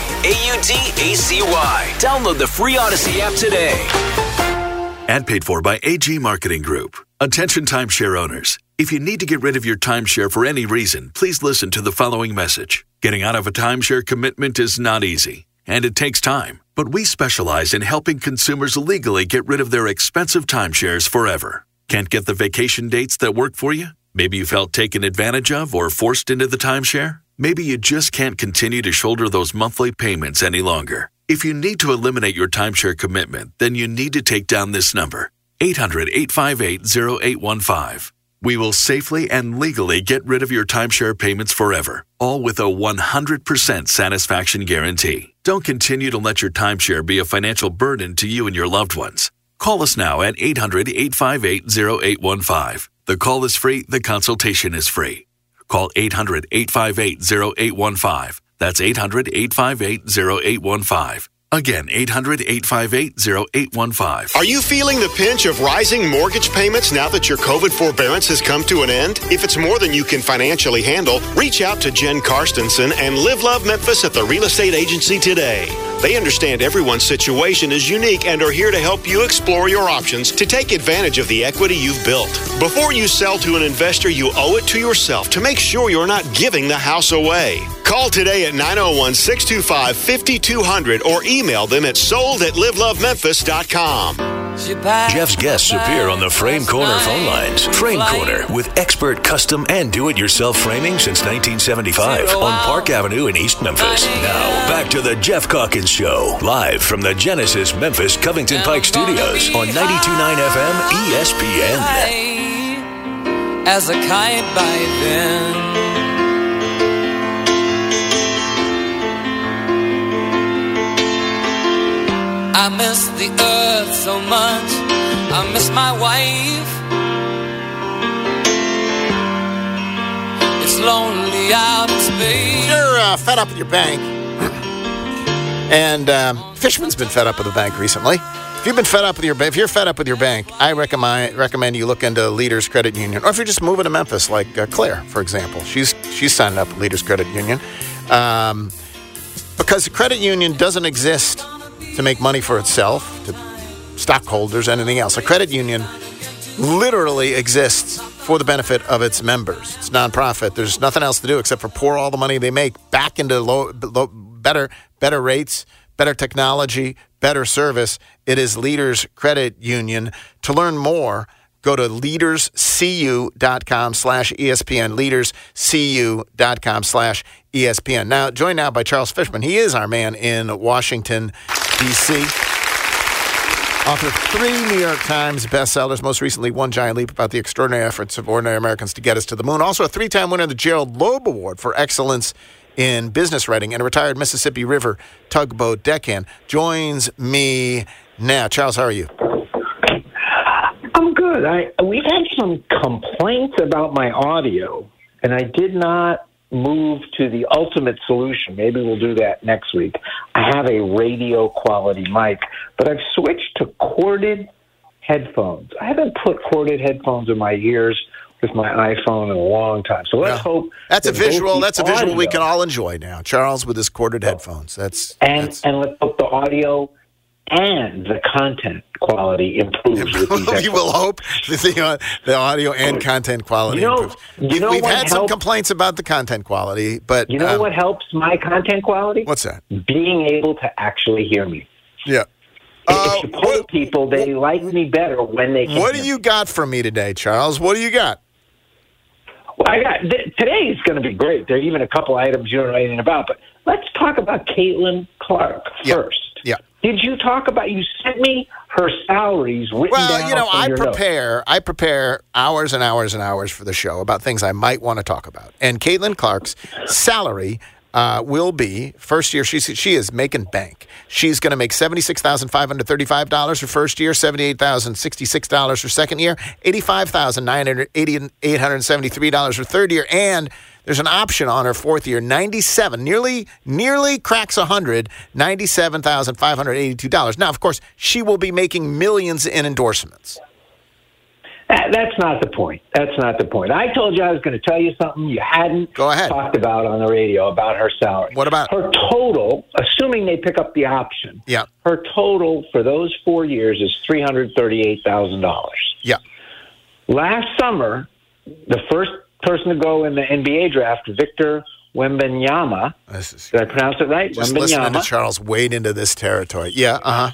AUDACY. Download the free Odyssey app today. And paid for by AG Marketing Group. Attention timeshare owners. If you need to get rid of your timeshare for any reason, please listen to the following message. Getting out of a timeshare commitment is not easy, and it takes time. But we specialize in helping consumers legally get rid of their expensive timeshares forever. Can't get the vacation dates that work for you? Maybe you felt taken advantage of or forced into the timeshare? Maybe you just can't continue to shoulder those monthly payments any longer. If you need to eliminate your timeshare commitment, then you need to take down this number, 800-858-0815. We will safely and legally get rid of your timeshare payments forever, all with a 100% satisfaction guarantee. Don't continue to let your timeshare be a financial burden to you and your loved ones. Call us now at 800-858-0815. The call is free. The consultation is free. Call 800-858-0815. That's 800-858-0815. Again, 800-858-0815. Are you feeling the pinch of rising mortgage payments now that your COVID forbearance has come to an end? If it's more than you can financially handle, reach out to Jen Karstensen and Live Love Memphis at the Real Estate Agency today. They understand everyone's situation is unique and are here to help you explore your options to take advantage of the equity you've built. Before you sell to an investor, you owe it to yourself to make sure you're not giving the house away. Call today at 901-625-5200 or email them at sold@livelovememphis.com. Jeff's guests appear on the Frame Corner phone lines. Frame Corner with expert custom and do-it-yourself framing since 1975 on Park Avenue in East Memphis. Now, back to the Jeff Calkins Show, live from the Genesis Memphis Covington Pike Studios on 92.9 FM ESPN. As a kite by then. I miss the earth so much. I miss my wife. It's lonely out in space. You're fed up with your bank. And Fishman's been fed up with the bank recently. If you've been fed up with your bank, if you're fed up with your bank, I recommend you look into Leaders Credit Union. Or if you're just moving to Memphis, like Claire, for example. She's signed up with Leaders Credit Union. Because the credit union doesn't exist to make money for itself, to stockholders, anything else. A credit union literally exists for the benefit of its members. It's nonprofit. There's nothing else to do except for pour all the money they make back into better rates, better technology, better service. It is Leaders Credit Union. To learn more, go to leaderscu.com/ESPN, leaderscu.com/ESPN. Now, joined now by Charles Fishman. He is our man in Washington, D.C. Author of 3 New York Times bestsellers, most recently One Giant Leap, about the extraordinary efforts of ordinary Americans to get us to the moon. Also a 3-time winner of the Gerald Loeb Award for excellence in business writing, and a retired Mississippi River tugboat deckhand. Joins me now. Charles, how are you? I'm good. We've had some complaints about my audio, and I did not move to the ultimate solution. Maybe we'll do that next week. I have a radio quality mic, but I've switched to corded headphones. I haven't put corded headphones in my ears with my iPhone in a long time. So let's hope that's a visual. That's a visual we can all enjoy now. Charles with his corded headphones. And let's hope the audio and the content quality improves. You will hope the audio and content quality improves. We've had some complaints about the content quality, but you know what helps my content quality? What's that? Being able to actually hear me. Yeah. If you poll people, they like me better when they can. What do you got for me today, Charles? What do you got? Well, today is going to be great. There are even a couple items you don't know anything about, but let's talk about Caitlin Clark first. Yeah. Did you talk about? You sent me her salaries written down. Well, I prepare hours and hours and hours for the show about things I might want to talk about. And Caitlin Clark's salary will be first year. She is making bank. She's going to make $76,535 her first year, $78,066 her second year, $85,873 her third year, and there's an option on her fourth year, 97, nearly cracks 100, $97,582. Now, of course, she will be making millions in endorsements. That's not the point. That's not the point. I told you I was going to tell you something you hadn't talked about on the radio about her salary. What about her total, assuming they pick up the option? Yeah. Her total for those 4 years is $338,000. Yeah. Last summer, the first person to go in the NBA draft, Victor Wembanyama. Did I pronounce it right? Just listening to Charles wade into this territory. Yeah,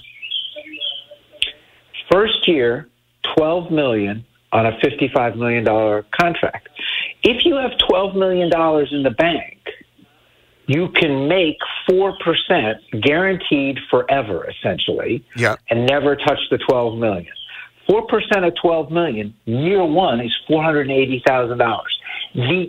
First year, $12 million on a $55 million contract. If you have $12 million in the bank, you can make 4% guaranteed forever, essentially, and never touch the $12 million. 4% of $12 million, year one, is $480,000. The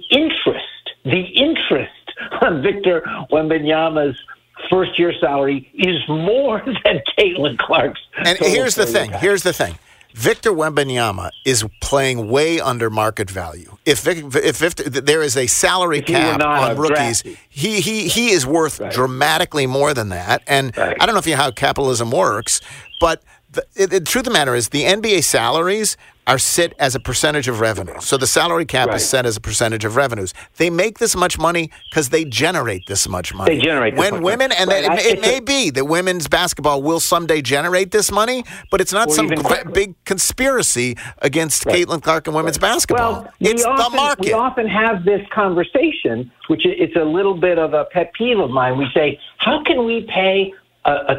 interest on Victor Wembanyama's first-year salary is more than Caitlin Clark's. And here's the thing. Victor Wembanyama is playing way under market value. If there is a salary cap on rookies, he is worth dramatically more than that. And I don't know if you know how capitalism works, but the truth of the matter is the NBA salaries are set as a percentage of revenue. So the salary cap is set as a percentage of revenues. They make this much money because they generate this much money. They generate this much money. It may be that women's basketball will someday generate this money, but it's not some big conspiracy against Caitlin Clark and women's basketball. Well, it's the market. We often have this conversation, which it's a little bit of a pet peeve of mine. We say, how can we pay a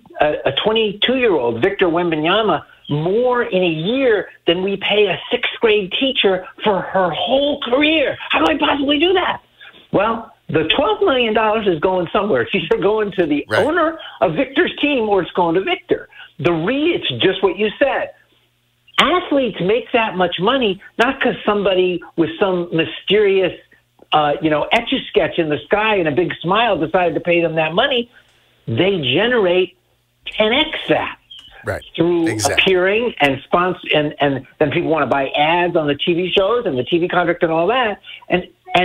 22-year-old Victor Wembanyama more in a year than we pay a sixth-grade teacher for her whole career? How do I possibly do that? Well, the $12 million is going somewhere. It's either going to the owner of Victor's team or it's going to Victor. It's just what you said. Athletes make that much money not because somebody with some mysterious, Etch-a-Sketch in the sky and a big smile decided to pay them that money. They generate 10x that. Through appearing and sponsor, and then people want to buy ads on the TV shows and the TV contract and all that. And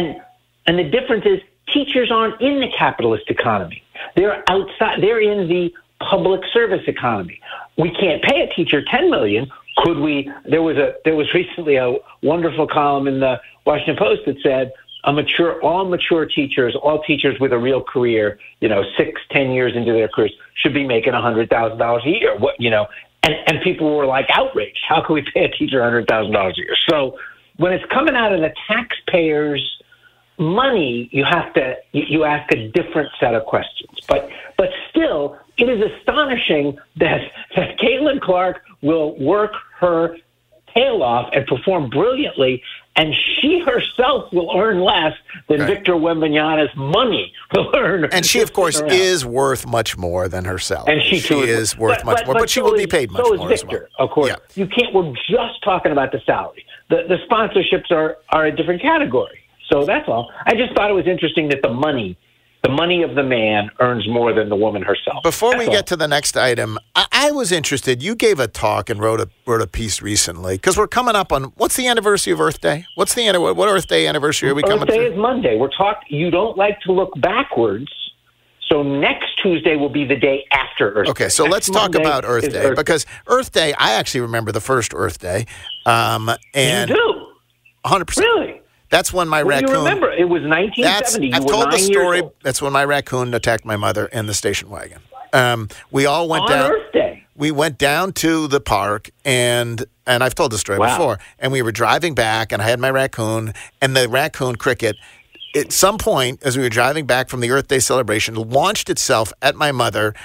the difference is teachers aren't in the capitalist economy. They're outside. They're in the public service economy. We can't pay a teacher $10 million. Could we? There was recently a wonderful column in the Washington Post that said all mature teachers, all teachers with a real career, 6-10 years into their careers, should be making $100,000 a year. And people were like outraged. How can we pay a teacher $100,000 a year? So when it's coming out of the taxpayers' money, you ask a different set of questions. But still, it is astonishing that Caitlin Clark will work her tail off and perform brilliantly, and she herself will earn less than Victor Wembanyama's money will earn. And she, of course, is worth much more than her salary. And she is worth much more, but she will be paid much more as well. Of course. Yeah. You can't. We're just talking about the salary. The sponsorships are a different category. So that's all. I just thought it was interesting that the money of the man earns more than the woman herself. Before we get to the next item, I was interested. You gave a talk and wrote a piece recently because we're coming up on what's the anniversary of Earth Day? What Earth Day anniversary are we coming to? Earth Day is Monday. You don't like to look backwards. So next Tuesday will be the day after Earth Day. Okay, so let's talk about Earth Day because Earth Day, I actually remember the first Earth Day. And you do? 100%. Really? That's when my raccoon... You remember, it was 1970. I've told the story. That's when my raccoon attacked my mother in the station wagon. We all went down... On Earth Day? We went down to the park, and I've told the story before, and we were driving back, and I had my raccoon, and the raccoon Cricket, at some point, as we were driving back from the Earth Day celebration, launched itself at my mother,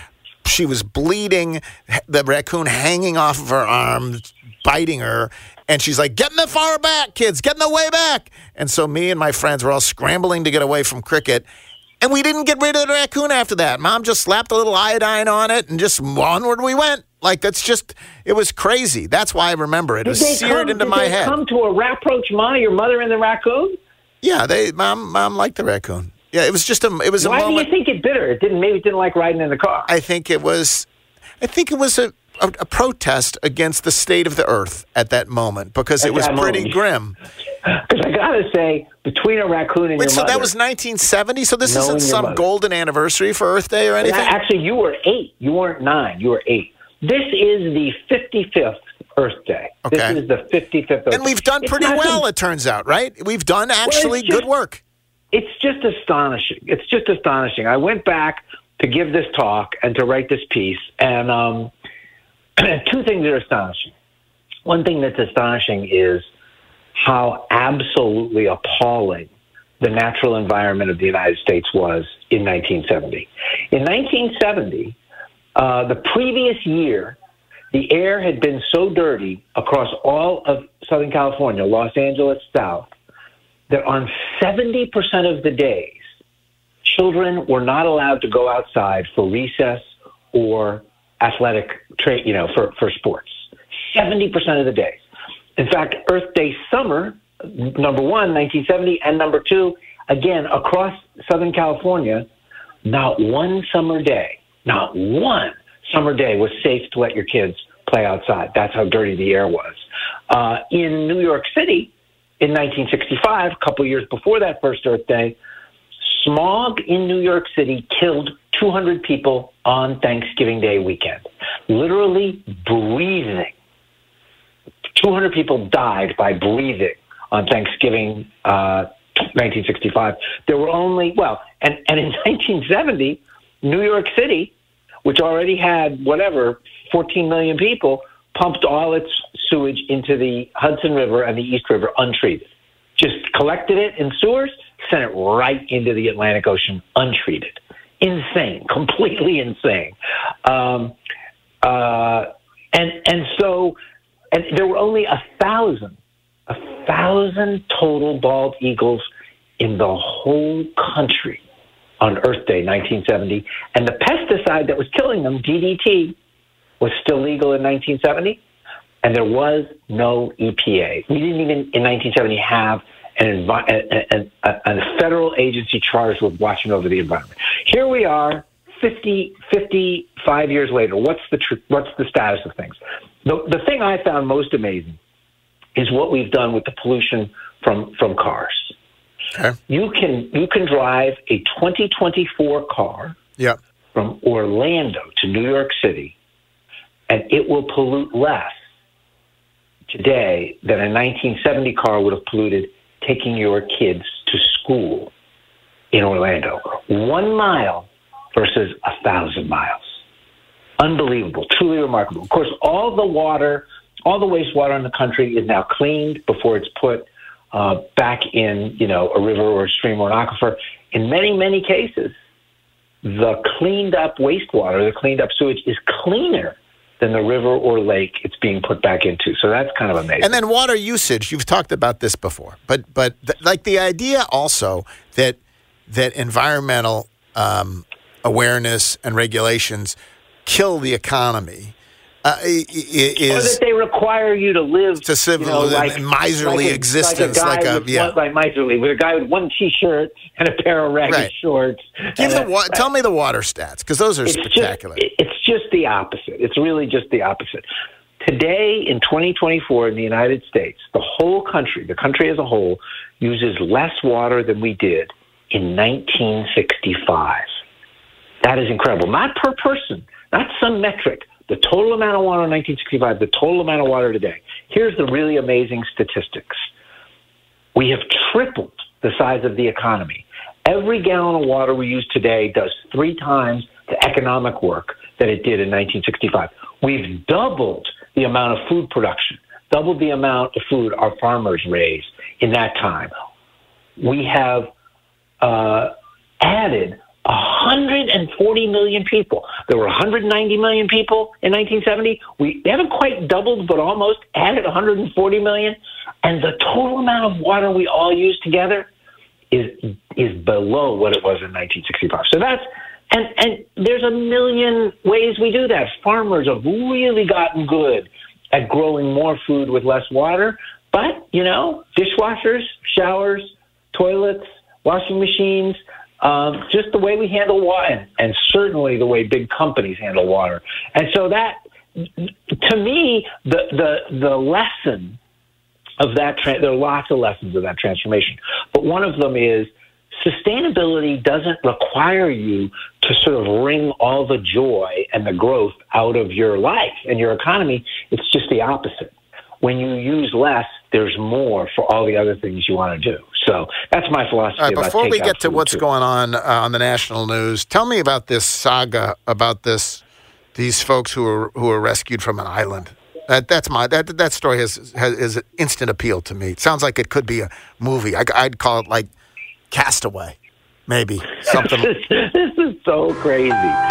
she was bleeding, the raccoon hanging off of her arm, biting her. And she's like, get in the far back, kids, get in the way back. And so me and my friends were all scrambling to get away from Cricket. And we didn't get rid of the raccoon after that. Mom just slapped a little iodine on it and just onward we went. Like, it was crazy. That's why I remember it. It was seared into my head. Did they come to a approach your mother and the raccoon? Yeah, Mom liked the raccoon. Yeah, it was just a moment. Why do you think it bit her? Maybe it didn't like riding in the car. I think it was a protest against the state of the earth at that moment because it was pretty grim. Because I got to say, between a raccoon and your mother... So that was 1970? So this isn't some golden anniversary for Earth Day or anything? Actually, you were 8. You weren't 9. You were 8. This is the 55th Earth Day. Okay. This is the 55th Earth Day. And we've done pretty well, it turns out, right? We've done good work. It's just astonishing. It's just astonishing. I went back to give this talk and to write this piece, and two things are astonishing. One thing that's astonishing is how absolutely appalling the natural environment of the United States was in 1970. In 1970, the previous year, the air had been so dirty across all of Southern California, Los Angeles South, that on 70% of the days, children were not allowed to go outside for recess or athletic for sports. 70% of the days. In fact, Earth Day summer, number one, 1970, and number two, again, across Southern California, not one summer day was safe to let your kids play outside. That's how dirty the air was. In New York City, in 1965, a couple years before that first Earth Day, smog in New York City killed 200 people on Thanksgiving Day weekend. Literally breathing. 200 people died by breathing on Thanksgiving 1965. There were only, and in 1970, New York City, which already had 14 million people, pumped all its sewage into the Hudson River and the East River untreated. Just collected it in sewers, sent it right into the Atlantic Ocean untreated. Insane, completely insane. And there were only 1,000 total bald eagles in the whole country on Earth Day 1970. And the pesticide that was killing them, DDT, was still legal in 1970, and there was no EPA. We didn't even, in 1970, have a federal agency charged with watching over the environment. Here we are, 55 years later. What's the status of things? The thing I found most amazing is what we've done with the pollution from cars. Okay. You can drive a 2024 car from Orlando to New York City, and it will pollute less today than a 1970 car would have polluted taking your kids to school in Orlando. 1 mile versus 1,000 miles. Unbelievable, truly remarkable. Of course, all the wastewater in the country is now cleaned before it's put back in, a river or a stream or an aquifer. In many, many cases, the cleaned up wastewater, the cleaned up sewage is cleaner than the river or lake it's being put back into. So that's kind of amazing. And then water usage, you've talked about this before, but the idea also that environmental awareness and regulations kill the economy is... Or that they require you to live... To miserly existence. Miserly, with a guy with one T-shirt and a pair of ragged shorts. Tell me the water stats, because those are spectacular. It's just the opposite. It's really just the opposite. Today, in 2024, in the United States, the country as a whole, uses less water than we did in 1965. That is incredible. Not per person, not some metric. The total amount of water in 1965, the total amount of water today. Here's the really amazing statistics. We have tripled the size of the economy. Every gallon of water we use today does 3 times the economic work that it did in 1965. We've doubled the amount of food production, doubled the amount of food our farmers raise in that time. We have added 140 million people. There were 190 million people in 1970. They haven't quite doubled, but almost added 140 million. And the total amount of water we all use together is below what it was in 1965. So that's, and there's a million ways we do that. Farmers have really gotten good at growing more food with less water. But, dishwashers, showers, toilets, washing machines, just the way we handle water, and certainly the way big companies handle water. And so that, to me, the lesson of that, there are lots of lessons of that transformation. But one of them is sustainability doesn't require you to sort of wring all the joy and the growth out of your life and your economy. It's just the opposite. When you use less, there's more for all the other things you want to do. So that's my philosophy. All right, about before we get to what's too. going on the national news, tell me about this saga about these folks who were rescued from an island. That story has instant appeal to me. It sounds like it could be a movie. I'd call it like Castaway, maybe something. This is so crazy.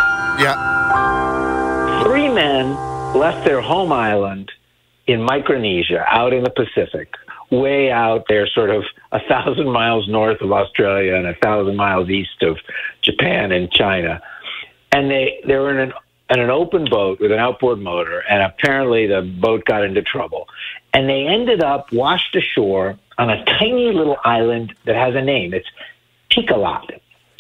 Yeah. 3 men left their home island in Micronesia, out in the Pacific, way out there, sort of 1,000 miles north of Australia and 1,000 miles east of Japan and China. And they were in an open boat with an outboard motor, and apparently the boat got into trouble. And they ended up washed ashore on a tiny little island that has a name. It's Pikelot,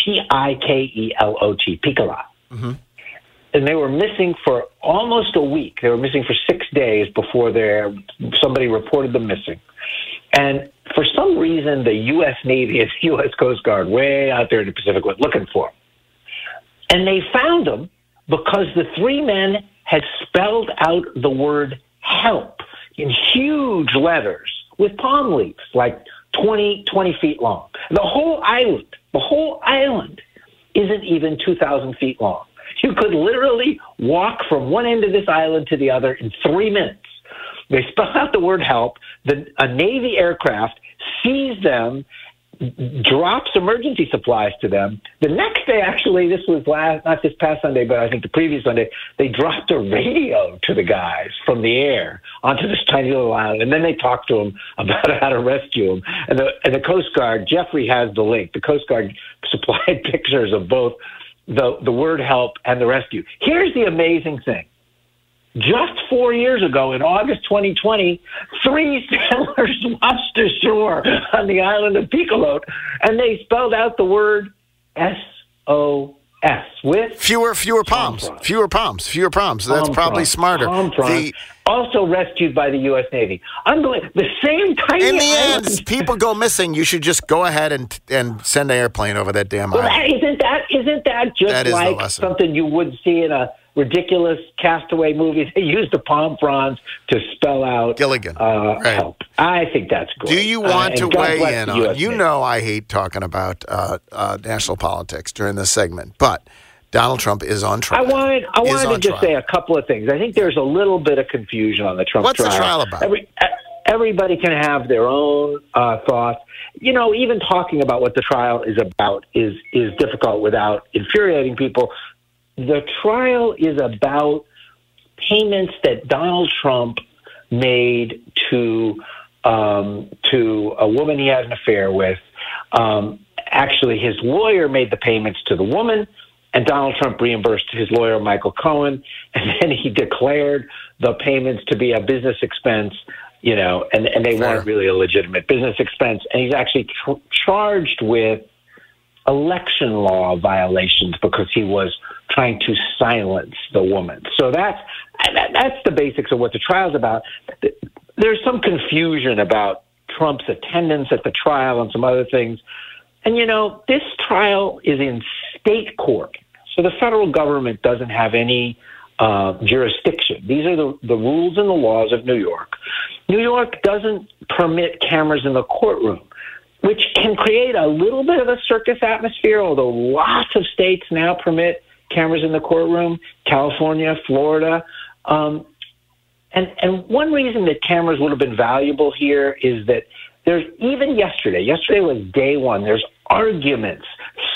Pikelot, Pikelot. Mm-hmm. And they were missing for almost a week. They were missing for 6 days before somebody reported them missing. And for some reason, the U.S. Navy and the U.S. Coast Guard way out there in the Pacific went looking for them. And they found them because the 3 men had spelled out the word help in huge letters with palm leaves, like 20 feet long. The whole island isn't even 2,000 feet long. You could literally walk from one end of this island to the other in 3 minutes. They spell out the word help. A Navy aircraft sees them, drops emergency supplies to them. The next day, actually, this was not this past Sunday, but I think the previous Sunday, they dropped a radio to the guys from the air onto this tiny little island, and then they talked to them about how to rescue them. And the Coast Guard, Jeffrey has the link. The Coast Guard supplied pictures of both the word help and the rescue. Here's the amazing thing. Just 4 years ago, in August 2020, 3 sailors washed ashore on the island of Pikelot, and they spelled out the word SOS with fewer palms. Fewer palms. That's probably smarter. Also rescued by the U.S. Navy. Unbelievable. The same tiny In the island. end, people go missing. You should just go ahead and send an airplane over that damn island. Isn't that just like something you would see in a ridiculous Castaway movie? They used the palm fronds to spell out Gilligan. Help. I think that's great. Do you want to weigh in on? You Navy. know I hate talking about national politics during this segment, but Donald Trump is on trial. I wanted to just say a couple of things. I think there's a little bit of confusion on the Trump trial. What's the trial about? Everybody can have their own thoughts. Even talking about what the trial is about is difficult without infuriating people. The trial is about payments that Donald Trump made to a woman he had an affair with. Actually, his lawyer made the payments to the woman, and Donald Trump reimbursed his lawyer, Michael Cohen, and then he declared the payments to be a business expense, and they weren't really a legitimate business expense. And he's actually charged with election law violations because he was trying to silence the woman. So that's the basics of what the trial's about. There's some confusion about Trump's attendance at the trial and some other things. And, this trial is in state court. So the federal government doesn't have any jurisdiction. These are the rules and the laws of New York. New York doesn't permit cameras in the courtroom, which can create a little bit of a circus atmosphere, although lots of states now permit cameras in the courtroom, California, Florida. And one reason that cameras would have been valuable here is that there's even yesterday was day one, there's arguments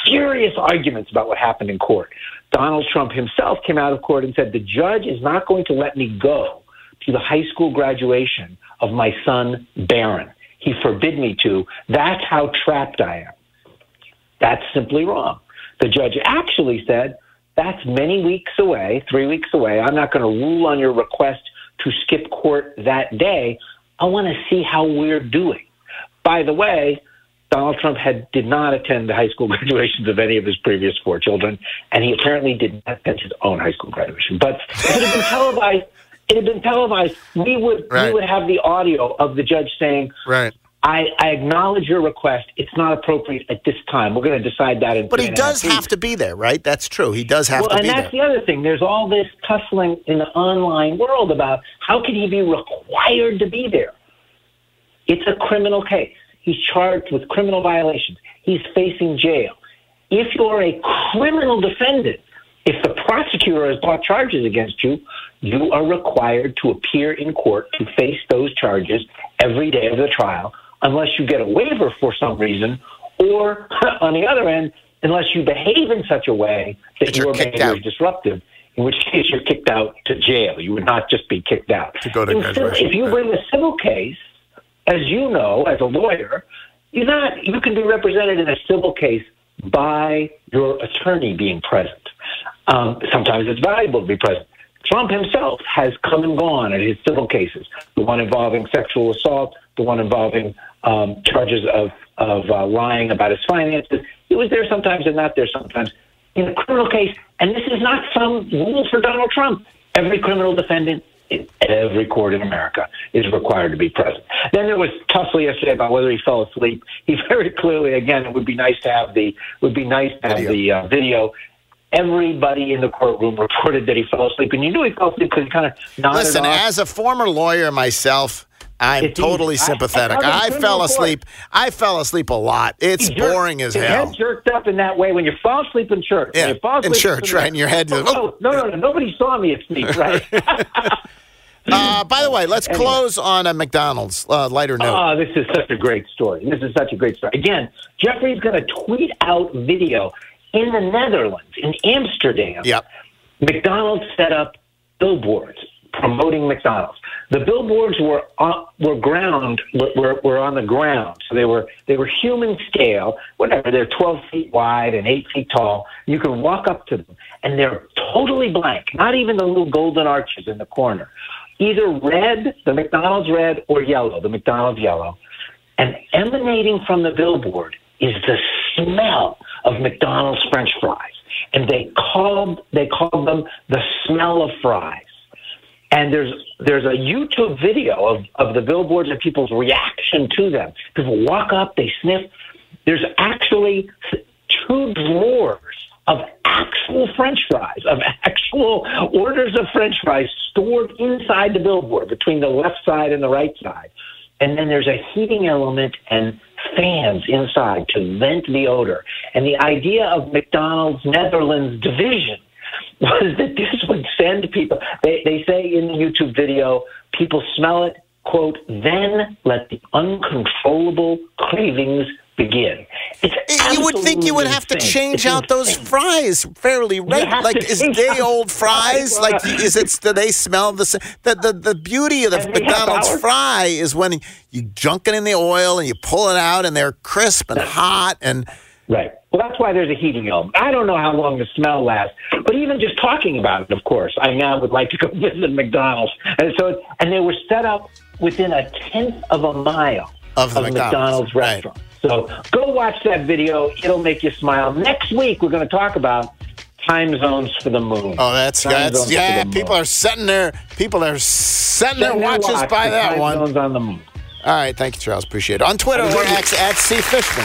furious arguments about what happened in court. Donald Trump himself came out of court and said, the judge is not going to let me go to the high school graduation of my son, Barron. He forbid me to. That's how trapped I am. That's simply wrong. The judge actually said, that's many weeks away, 3 weeks away. I'm not going to rule on your request to skip court that day. I want to see how we're doing. By the way, Donald Trump did not attend the high school graduations of any of his previous 4 children, and he apparently did not attend his own high school graduation. But if it had been televised, we would have the audio of the judge saying, right. I acknowledge your request. It's not appropriate at this time. We're going to decide that in 3.5 weeks. But he does have to be there, right? That's true. He does have to be there. And that's the other thing. There's all this tussling in the online world about how can he be required to be there. It's a criminal case. He's charged with criminal violations. He's facing jail. If you're a criminal defendant, if the prosecutor has brought charges against you, you are required to appear in court to face those charges every day of the trial, unless you get a waiver for some reason, or on the other end, unless you behave in such a way that your behavior is disruptive, in which case you're kicked out to jail. You would not just be kicked out. To go to graduation. If you bring a civil case, as you know, as a lawyer, you can be represented in a civil case by your attorney being present. Sometimes it's valuable to be present. Trump himself has come and gone at his civil cases, the one involving sexual assault, the one involving charges of lying about his finances. He was there sometimes and not there sometimes. In a criminal case, and this is not some rule for Donald Trump, every criminal defendant in every court in America is required to be present. Then there was tussle yesterday about whether he fell asleep. He very clearly, again, it would be nice to have the video. Everybody in the courtroom reported that he fell asleep, and you knew he fell asleep because he kind of nodded off. Listen, as a former lawyer myself, I'm totally sympathetic. I fell asleep. I fell asleep a lot. It's boring as hell. Your head jerked up in that way when you fall asleep in church. Yeah, in church, right? And your head. No, nobody saw me asleep, right? By the way, let's close on a McDonald's lighter note. Oh, this is such a great story. Again, Jeffrey's going to tweet out video in the Netherlands, in Amsterdam. Yep. McDonald's set up billboards promoting McDonald's. The billboards were on the ground, so they were human scale, whatever. They're 12 feet wide and 8 feet tall. You can walk up to them, and they're totally blank. Not even the little golden arches in the corner. Either red, the McDonald's red, or yellow, the McDonald's yellow. And emanating from the billboard is the smell of McDonald's French fries, and they called them the smell of fries. And there's a YouTube video of the billboards and people's reaction to them. People walk up, they sniff. There's actually 2 drawers of actual French fries, of actual orders of French fries stored inside the billboard between the left side and the right side. And then there's a heating element and fans inside to vent the odor. And the idea of McDonald's Netherlands division was that this would send people. They say in the YouTube video, people smell it, quote, then let the uncontrollable cravings begin. You would think you would have to change out those fries fairly regularly. Like, is day-old fries? Like, do they smell the same? The beauty of the McDonald's fry is when you junk it in the oil and you pull it out and they're crisp and hot and. Right. Well, that's why there's a heating element. I don't know how long the smell lasts, but even just talking about it, of course, I now would like to go visit McDonald's. And they were set up within a 1/10 of a mile of the McDonald's restaurant. Right. So go watch that video. It'll make you smile. Next week, we're going to talk about time zones for the moon. Oh, that's people are setting their watches by that one. Time zones on the moon. All right, thank you, Charles. Appreciate it. On Twitter, we're at C. Fishman.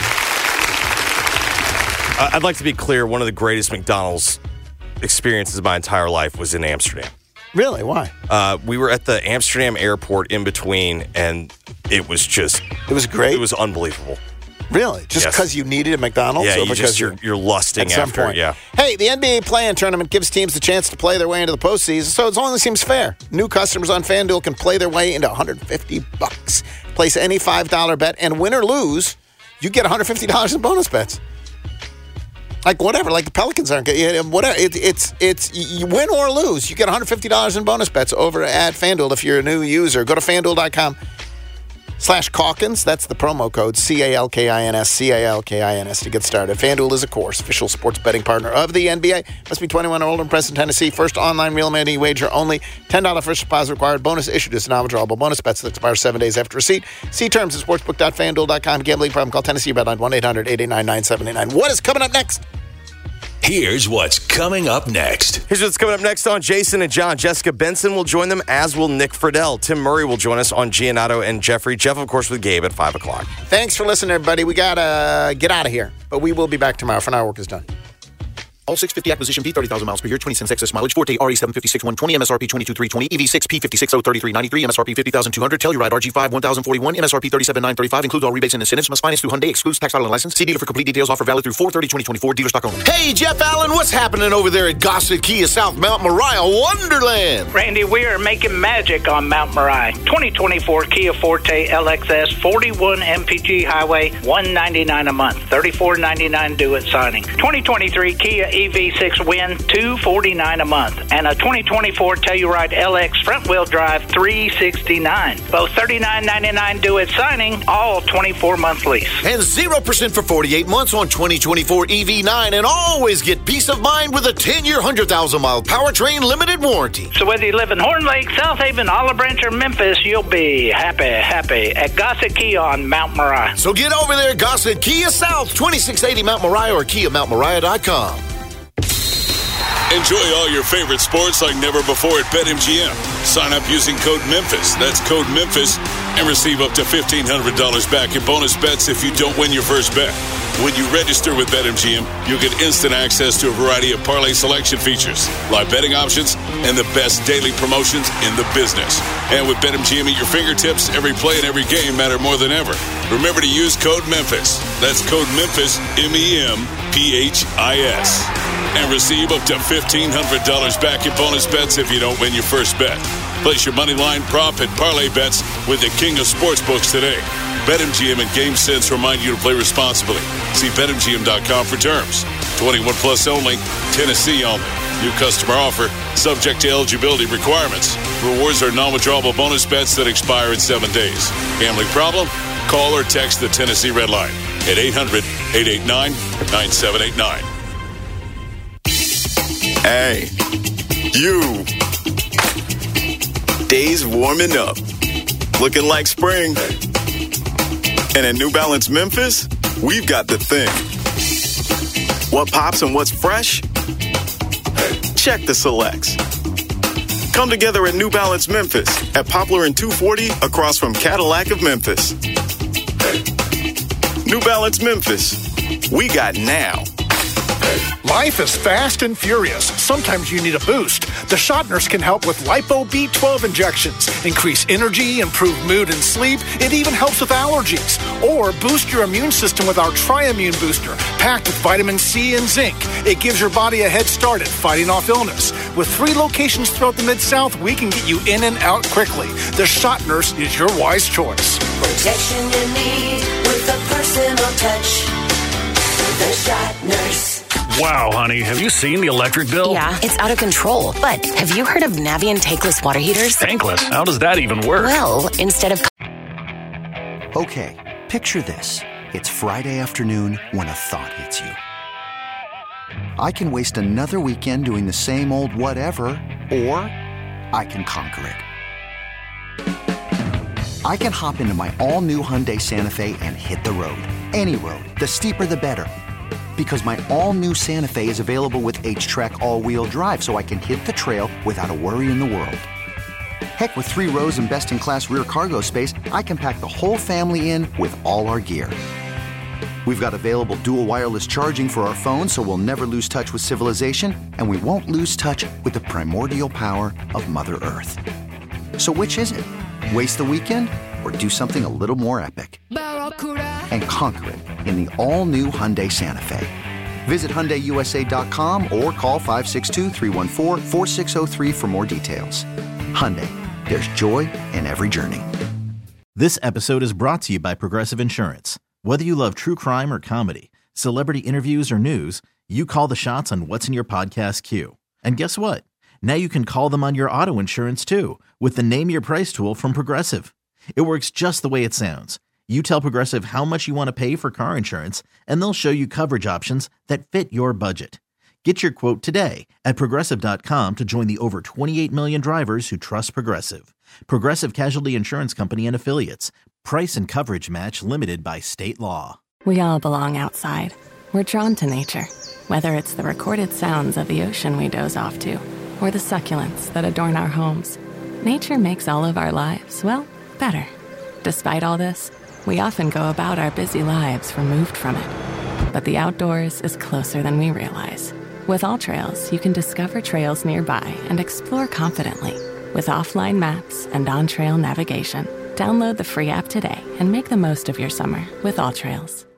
I'd like to be clear. One of the greatest McDonald's experiences of my entire life was in Amsterdam. Really? Why? We were at the Amsterdam airport in between, and it was great. It was unbelievable. Really? Just because you needed a McDonald's? Yeah, or because you're lusting at after some point. Yeah. Hey, the NBA play-in tournament gives teams the chance to play their way into the postseason, so it only seems fair. New customers on FanDuel can play their way into $150. Place any $5 bet, and win or lose, you get $150 in bonus bets. Like whatever, like the Pelicans aren't good. Whatever, it's you win or lose. You get $150 in bonus bets over at FanDuel if you're a new user. Go to FanDuel.com/Calkins. That's the promo code CALKINS to get started. FanDuel is, of course, official sports betting partner of the NBA. Must be 21 or older and present in Tennessee. First online real money wager only. $10 first deposit required. Bonus issued as non-withdrawable bonus bets that expire 7 days after receipt. See terms at sportsbook.fanduel.com. Gambling problem? Call Tennessee Redline 1-800-889-9789. What is coming up next? Here's what's coming up next. Here's what's coming up next on Jason and John. Jessica Benson will join them, as will Nick Friedel. Tim Murray will join us on Giannato and Jeffrey. Jeff, of course, with Gabe at 5 o'clock. Thanks for listening, everybody. We got to get out of here, but we will be back tomorrow. For now, our work is done. All 650 acquisition fee, 30,000 miles per year, 20 cents excess mileage, Forte RE756 120, MSRP 22,320, EV6 P56 03393, MSRP 50,200, Telluride RG5 1041, MSRP 37,935, includes all rebates and incentives, must finance through Hyundai, excludes tax title and license. See dealer for complete details. Offer valid through 4/30/2024, dealer stock only. Hey, Jeff Allen, what's happening over there at Gossett Kia South Mount Moriah Wonderland? Randy, we are making magic on Mount Moriah. 2024 Kia Forte LXS, 41 MPG Highway, $199 a month, $34.99 due at signing. 2023 Kia EV6 Win, $249 a month, and a 2024 Telluride LX front-wheel drive, $369. Both $39.99 due at signing, all 24-month lease. And 0% for 48 months on 2024 EV9, and always get peace of mind with a 10-year, 100,000-mile powertrain limited warranty. So whether you live in Horn Lake, South Haven, Olive Branch, or Memphis, you'll be happy at Gossett Kia on Mount Moriah. So get over there, Gossett Kia South, 2680 Mount Moriah or KiaMountMoriah.com. Enjoy all your favorite sports like never before at BetMGM. Sign up using code MEMPHIS. That's code MEMPHIS and receive up to $1,500 back in bonus bets if you don't win your first bet. When you register with BetMGM, you'll get instant access to a variety of parlay selection features, live betting options, and the best daily promotions in the business. And with BetMGM at your fingertips, every play and every game matter more than ever. Remember to use code MEMPHIS. That's code MEMPHIS, MEMPHIS. And receive up to $1,500 back in bonus bets if you don't win your first bet. Place your money line, prop, and parlay bets with the king of sportsbooks today. BetMGM and GameSense remind you to play responsibly. See BetMGM.com for terms. 21 plus only. Tennessee only. New customer offer. Subject to eligibility requirements. Rewards are non-withdrawable bonus bets that expire in 7 days. Gambling problem? Call or text the Tennessee Red Line at 800-889-9789. Hey, you. Days warming up. Looking like spring. And at New Balance Memphis, we've got the thing. What pops and what's fresh? Check the selects. Come together at New Balance Memphis at Poplar and 240 across from Cadillac of Memphis. New Balance Memphis. We got now. Life is fast and furious. Sometimes you need a boost. The Shot Nurse can help with Lipo B12 injections, increase energy, improve mood and sleep. It even helps with allergies. Or boost your immune system with our Tri-Immune Booster, packed with vitamin C and zinc. It gives your body a head start at fighting off illness. With 3 locations throughout the Mid-South, we can get you in and out quickly. The Shot Nurse is your wise choice. Protection you need with a personal touch. The Shot Nurse. Wow, honey, have you seen the electric bill? Yeah, it's out of control. But have you heard of Navien tankless water heaters? Tankless? How does that even work? Well, instead of... Okay, picture this. It's Friday afternoon when a thought hits you. I can waste another weekend doing the same old whatever, or I can conquer it. I can hop into my all-new Hyundai Santa Fe and hit the road. Any road. The steeper, the better. Because my all-new Santa Fe is available with H-Track all-wheel drive, so I can hit the trail without a worry in the world. Heck, with 3 rows and best-in-class rear cargo space, I can pack the whole family in with all our gear. We've got available dual wireless charging for our phones, so we'll never lose touch with civilization, and we won't lose touch with the primordial power of Mother Earth. So which is it? Waste the weekend or do something a little more epic? And conquer it in the all-new Hyundai Santa Fe. Visit HyundaiUSA.com or call 562-314-4603 for more details. Hyundai, there's joy in every journey. This episode is brought to you by Progressive Insurance. Whether you love true crime or comedy, celebrity interviews or news, You call the shots on what's in your podcast queue. And guess what? Now you can call them on your auto insurance too with the Name Your Price tool from Progressive. It works just the way it sounds. You tell Progressive how much you want to pay for car insurance, and they'll show you coverage options that fit your budget. Get your quote today at Progressive.com to join the over 28 million drivers who trust Progressive. Progressive Casualty Insurance Company and Affiliates. Price and coverage match limited by state law. We all belong outside. We're drawn to nature, whether it's the recorded sounds of the ocean we doze off to, or the succulents that adorn our homes. Nature makes all of our lives, well, better. Despite all this, we often go about our busy lives removed from it. But the outdoors is closer than we realize. With AllTrails, you can discover trails nearby and explore confidently. With offline maps and on-trail navigation, download the free app today and make the most of your summer with AllTrails.